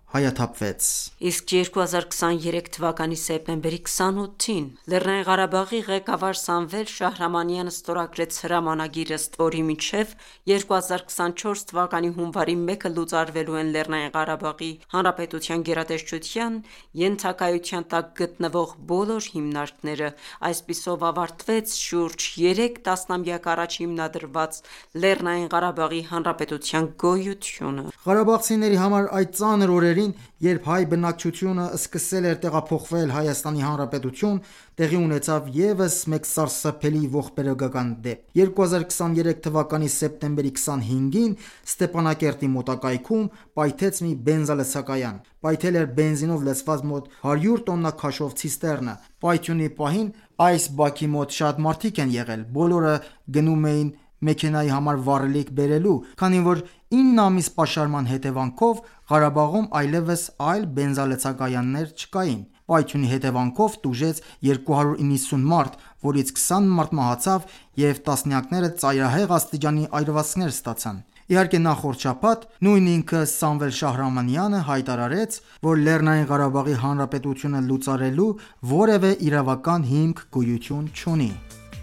հայաթափվեց։ Իսկ 2023 թվականի սեպտեմբերի 28-ին Լեռնային Ղարաբաղի ղեկավար Սամվել Շահրամանյանը ստորագրեց հրամանագիր, ըստ որի մինչև 2024 թվականի հունվարի 1-ը լուծարվելու են Լեռնային Ղարաբաղի Հանրապետության գերատեսչության ենթակայության տակ գտնվող բոլոր հիմնարկները։ Այսպիսով ավարտվեց շուրջ 3 տասնամյակ առաջ հիմնադրված Լեռնային Ղարաբաղի Հանրապետության գոյությունը։ Ղարաբաղցիների համար այդ ծանր օրերին, երբ հայ բնակչությունը սկսել էր տեղափոխվել Հայաստանի Հանրապետություն, տեղի ունեցավ ևս մեկ սարսափելի ողբերգական դեպք։ 2023 թվականի սեպտեմբերի 25-ին Ստեփանակերտի մոտակայքում պայթեց մի բենզալցակայան։ Պայթել էր բենզինով լցված մոտ 100 տոննա քաշով ցիստեռնը։ Պայթյունի պահին այս բակի մոտ շատ մարդիկ են եղել։ Բոլորը գնում էին մեքենայի համար վառելիք բերելու, քանի որ 9 ամիս պաշարման հետևանքով Ղարաբաղում այլևս այլ բենզալցակայաններ չկային։ Պայթյունի հետևանքով տուժեց 290 մարդ, որից 20 մարդ մահացավ և տասնյակները ծայրահեղ աստիճանի այրվածքներ ստացան։ Իհարկե նախորդ շաբաթ նույն ինքը Սամվել Շահրամանյանը հայտարարեց, որ Լեռնային Ղարաբաղի Հանրապետությունը լուծարելու որևէ իրավական հիմք գոյություն չունի։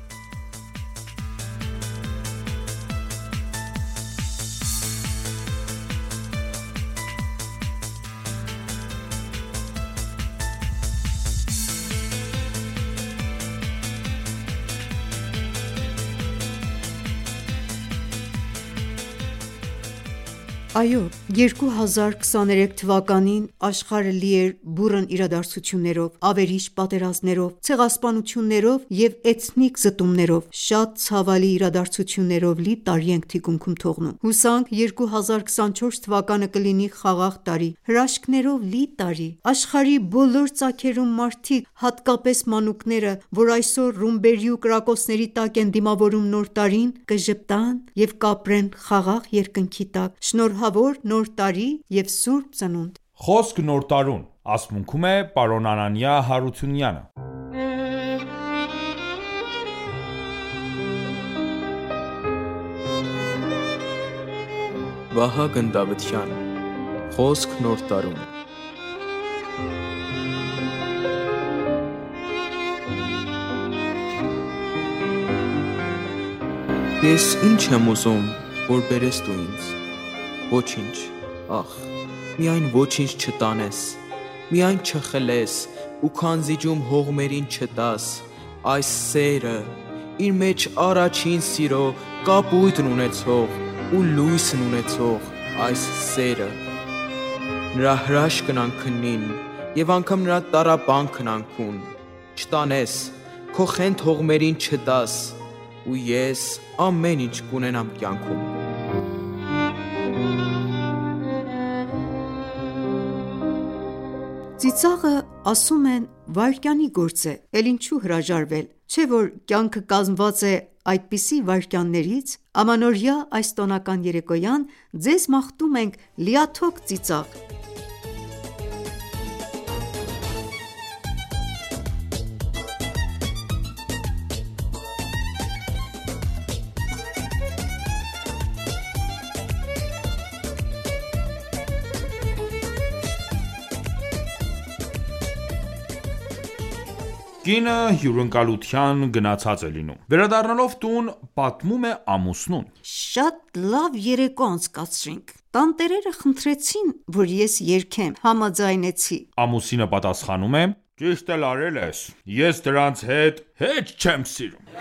Այո, 2023 թվականին աշխարհը լի էր բուռն իրադարձություններով, ավերիչ պատերազմներով, ցեղասպանություններով և էթնիկ զտումներով։ Շատ ցավալի իրադարձություններով լի տարի ենք թիկունքում թողնում։ Հուսանք 2024 թվականը կլինի խաղաղ տարի, հրաշքներով լի տարի։ Աշխարհի բոլոր ծագերում մարդիկ, հատկապես մանուկները, որ այսօր ռումբերի ու կրակոցների տակ են դիմավորում նոր տարին, կժպտան և կապրեն խաղաղ երկնքի տակ։ Շնորհավոր Նոր տարի և Սուրբ Ծնունդ։ Խոսք Նոր տարուն, ասմունքում է պարոն Անանիա Հարությունյանը։ Վահագն Դավթյան, Խոսք Նոր տարուն։ Ես ինչ եմ ուզում, որ բերես դու ինձ։ Ոչինչ, ախ, միայն ոչինչ չտանես, միայն չխլես ու քանզիջում հողմերին չտաս, այս սերը, իր մեջ առաջին սիրո կապույտն ունեցող ու լույսն ունեցող այս սերը, նրա հրաշքն անքնին և անգամ նրա տառապանքն անքուն, չտանես, քո խենթ հողմերին չտաս, ու ես ամեն ինչ կունենամ կյանքում։ Ծիծաղը ասում են վայրկյանի գործ է, էլ ինչու հրաժարվել, չէ որ կյանքը կազմված է այդպիսի վայրկյաններից։ Ամանորյա այս տոնական երեկոյան ձեզ մաղթում ենք լիաթոք ծիծաղ։ Կինը հյուրընկալության գնացած է լինում։ Վերադառնալով տուն, պատմում է ամուսնուն. Շատ լավ երեկո անցկացրինք։ Տանտերերը խնդրեցին, որ ես երգեմ, համաձայնեցի։ Ամուսինը պատասխանում է. Ճիշտ էլ արել ես, ես դրանց հետ չեմ սիրում։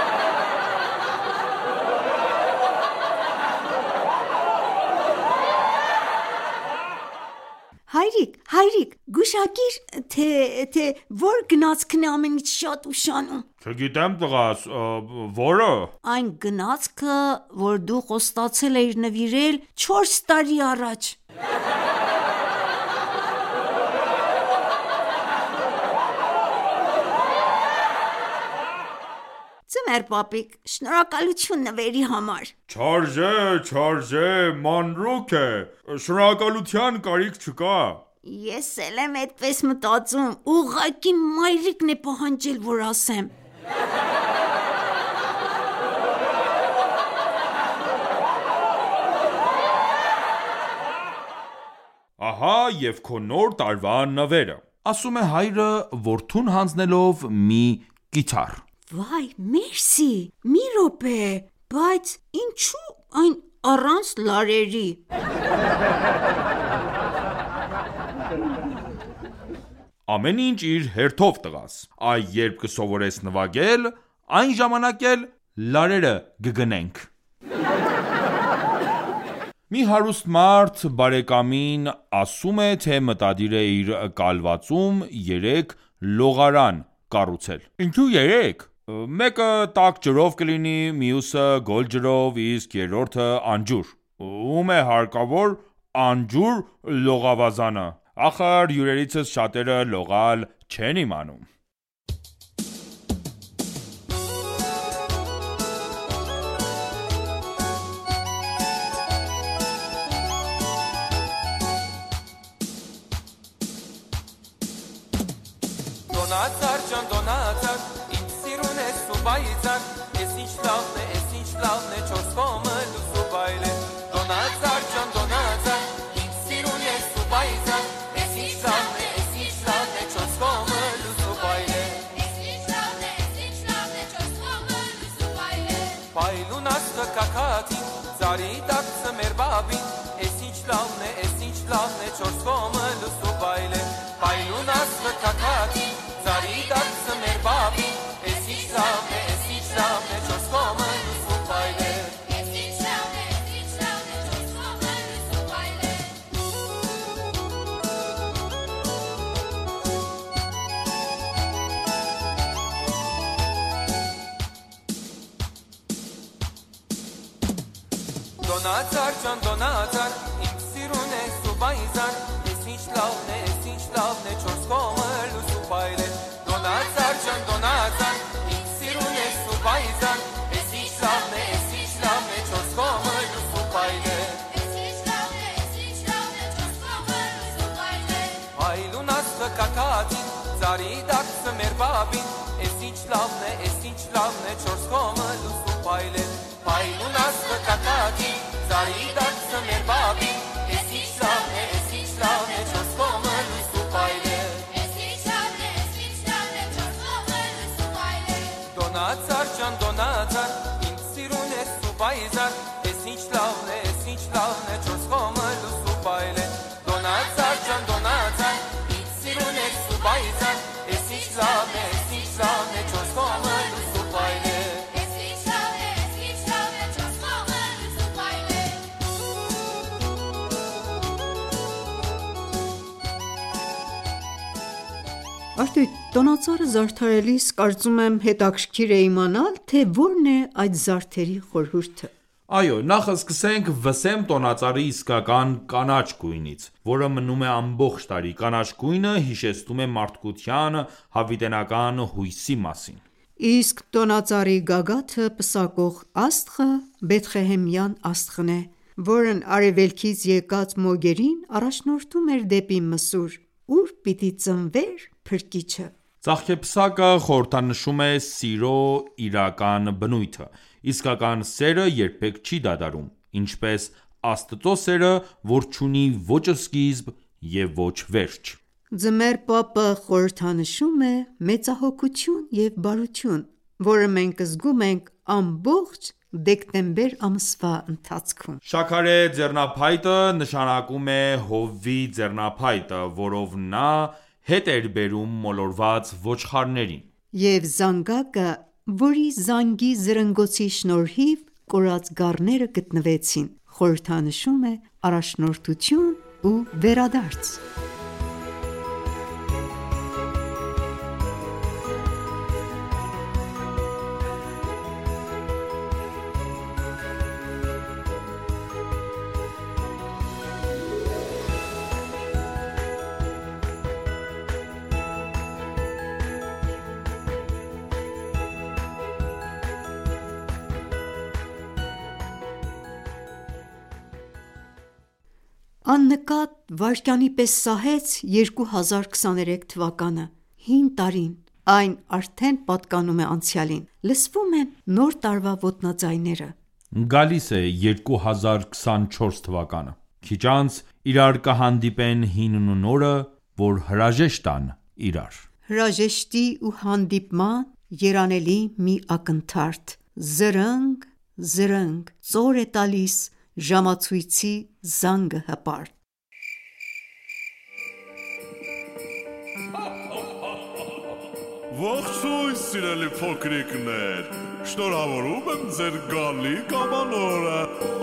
Հայրիկ, գուշակիր, թե որ գնացքն է ամենից շատ ուշանում։ Չգիտեմ տղաս, որը։ Այն գնացքը, որ դու խոստացել էիր նվիրել 4 տարի առաջ։ Ձմեր պապիկ, շնորհակալություն նվերի համար։ Չարժե, մանրուք է, շնորհակալության կարիք չկա։ Ես էլ եմ այդպես մտածում, ուղղակի մայրիկն է պահանջել, որ ասեմ։ Ահա և քո նոր տարվա նվերը, ասում է հայրը որդուն հանձնելով մի կիթառ։ Վայ, մերսի, մի րոպե, բայց ինչու այն առանց լարերի։ Ամեն ինչ իր հերթով տղաս, այ երբ կսովորես նվագել, այն ժամանակ էլ լարերը կգնենք։ Մի հարուստ մարդ բարեկամին ասում է, թե մտադիր է իր կալվածում 3 լողարան կառուցել։ Ինչու 3? Մեկը տաք ջրով կլինի, մյուսը գոլ ջրով, իսկ երրորդը անջուր։ Ում է հարկավոր անջուր լողավազանը։ Ախր հյուրերիցս շատերը լողալ չեն իմանում։ Դոնացար ջան դոնացար, ինձ սիրուն ես ու բայցար, ես ինչ լավն է, չորս կողմը լուսու բայլ է։ Դոնացար ջան դոնացար, ինձ սիրուն ես ու բայցար, ես ինչ լավն է, չորս կողմը լուսու բայլ է։ Բայլուն աստղը կակատին, ծարի տակցը մեր բաբին, ես ինչ լավն է, չորս կողմը լուսու բայլ է։ Բայլուն աստղը կակատին, Zari datsı mer babi, es içlavne, ços kome lusu bayle. Es içlavne, ços kome lusu bayle. Donatar can donatar, imsirune su bayzar, es içlavne, ços kome lusu bayle. Donatar can donatar, imsirune su bayzar, es içlavne, ços kome lusu bayle. Es içlavne, ços kome lusu bayle. Baylun aslı kakatin, zari datsı mer babin, es içlavne, ços kome lusu bayle. Baylun aslı kakatin, zari datsı mer babin, es içlavne, ços kome lusu bayle. Donatar can donatar, imsirune su bayzar, es içlavne, ços kome lusu bayle. Donatar can donatar, imsirune su bayzar, es içlavne, ços kome lusu bayle. Es içlavne, ços kome lusu bayle. Արտույտ, տոնածառը զարդարելիս կարծում եմ հետաքրքիր է իմանալ, թե որն է այդ զարդերի խորհուրդը։ Այո, նախ սկսենք վսեմ տոնածառի իսկական կանաչ գույնից, որը մնում է ամբողջ տարի։ Կանաչ գույնը հիշեցնում է մարդկության հավիտենական հույսի մասին։ Իսկ տոնածառի գագաթը պսակող աստղը Բեթղեհեմյան աստղն է, որն արևելքից եկած մոգերին առաջնորդում էր դեպի Մսուր, ուր պիտի ծնվեր փրկիչը։ Ծաղկեպսակը խորհրդանշում է սիրո իրական բնույթը։ Իսկական սերը երբեք չի դադարում, ինչպես Աստծո սերը, որ չունի ոչ սկիզբ և ոչ վերջ։ Ձմեռ պապը խորհրդանշում է մեծահոգություն և բարություն, որը մենք զգում ենք ամբողջ դեկտեմբեր ամսվա ընթացքում։ Շաքարե ձեռնափայտը նշանակում է Հովվի ձեռնափայտը, որով նա հետ էր բերում մոլորված ոչխարներին։ Եվ զանգակը, որի զանգի զրնգոցի շնորհիվ կորած գառները գտնվեցին, խորհրդանշում է առաջնորդություն ու վերադարձ։ Աննկատ վայրկյանի պես սահեց 2023 թվականը, հին տարին, այն արդեն պատկանում է անցյալին, լսվում են նոր տարվա ոտնաձայները։ Գալիս է 2024 թվականը, քիչ անց Իրար կհանդիպեն հինն ու նորը, որ հրաժեշտ տան իրար։ Հրաժեշտի ու հանդիպման երանելի մի ակնթարթ։ Զրնգ, զրնգ, ծոր է տալիս ժամացույցի զանգը հպարտ։ Ողջույն սիրելի փոքրիկներ, շնորհավորում եմ ձեր գալիք ամանորը։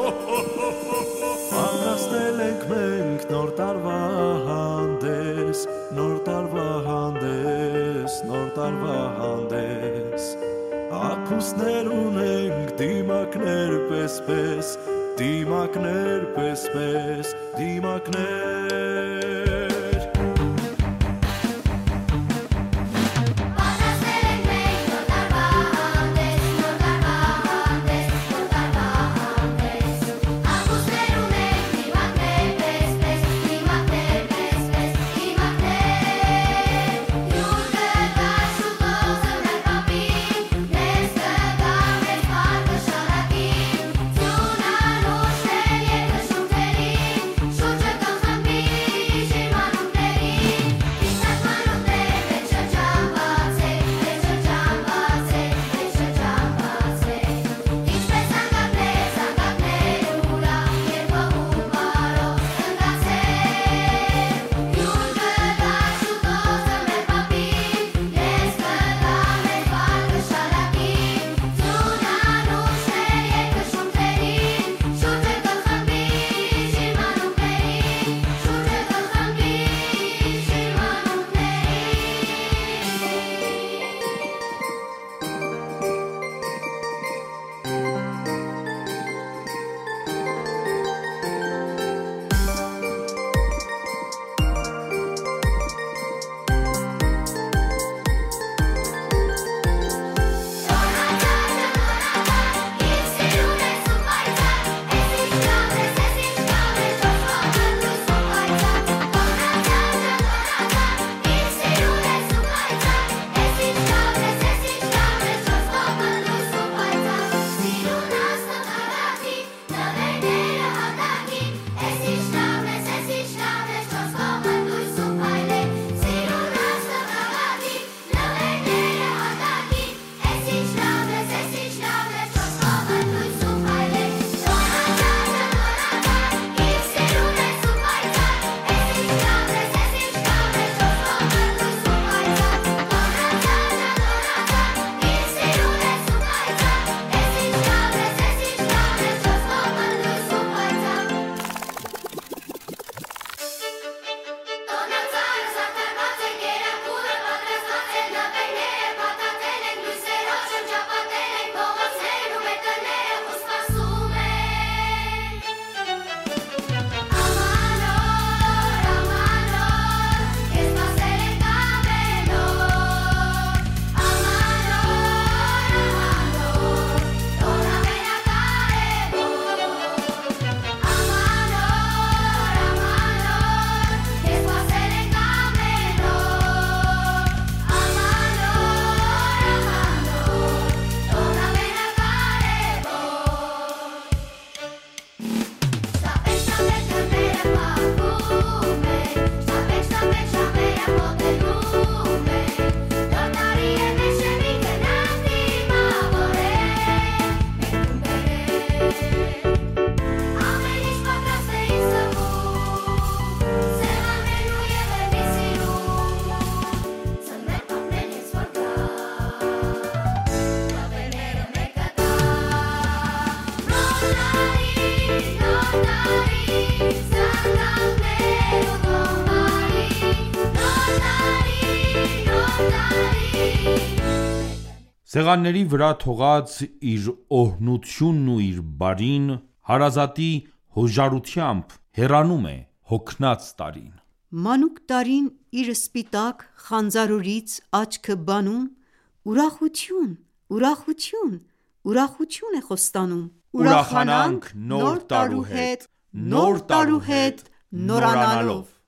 Պատրաստել ենք մենք նոր տարվա հանդես, նոր տարվա հանդես, նոր տարվա հանդես։ Ակուսներ ունենք, դիմակներ պես, դիմակներ պես, դիմակներ։ Սեղանների վրա թողած իր օրհնությունն ու իր բարին, հարազատի հոժարությամբ հեռանում է հոգնած տարին։ Մանուկ տարին իր սպիտակ խանձարորից աչքը բանում, ուրախություն, ուրախություն, ուրախություն է խոստանում։ Ուրախանանք նոր տարու հետ, նոր տարու հետ նորանալով։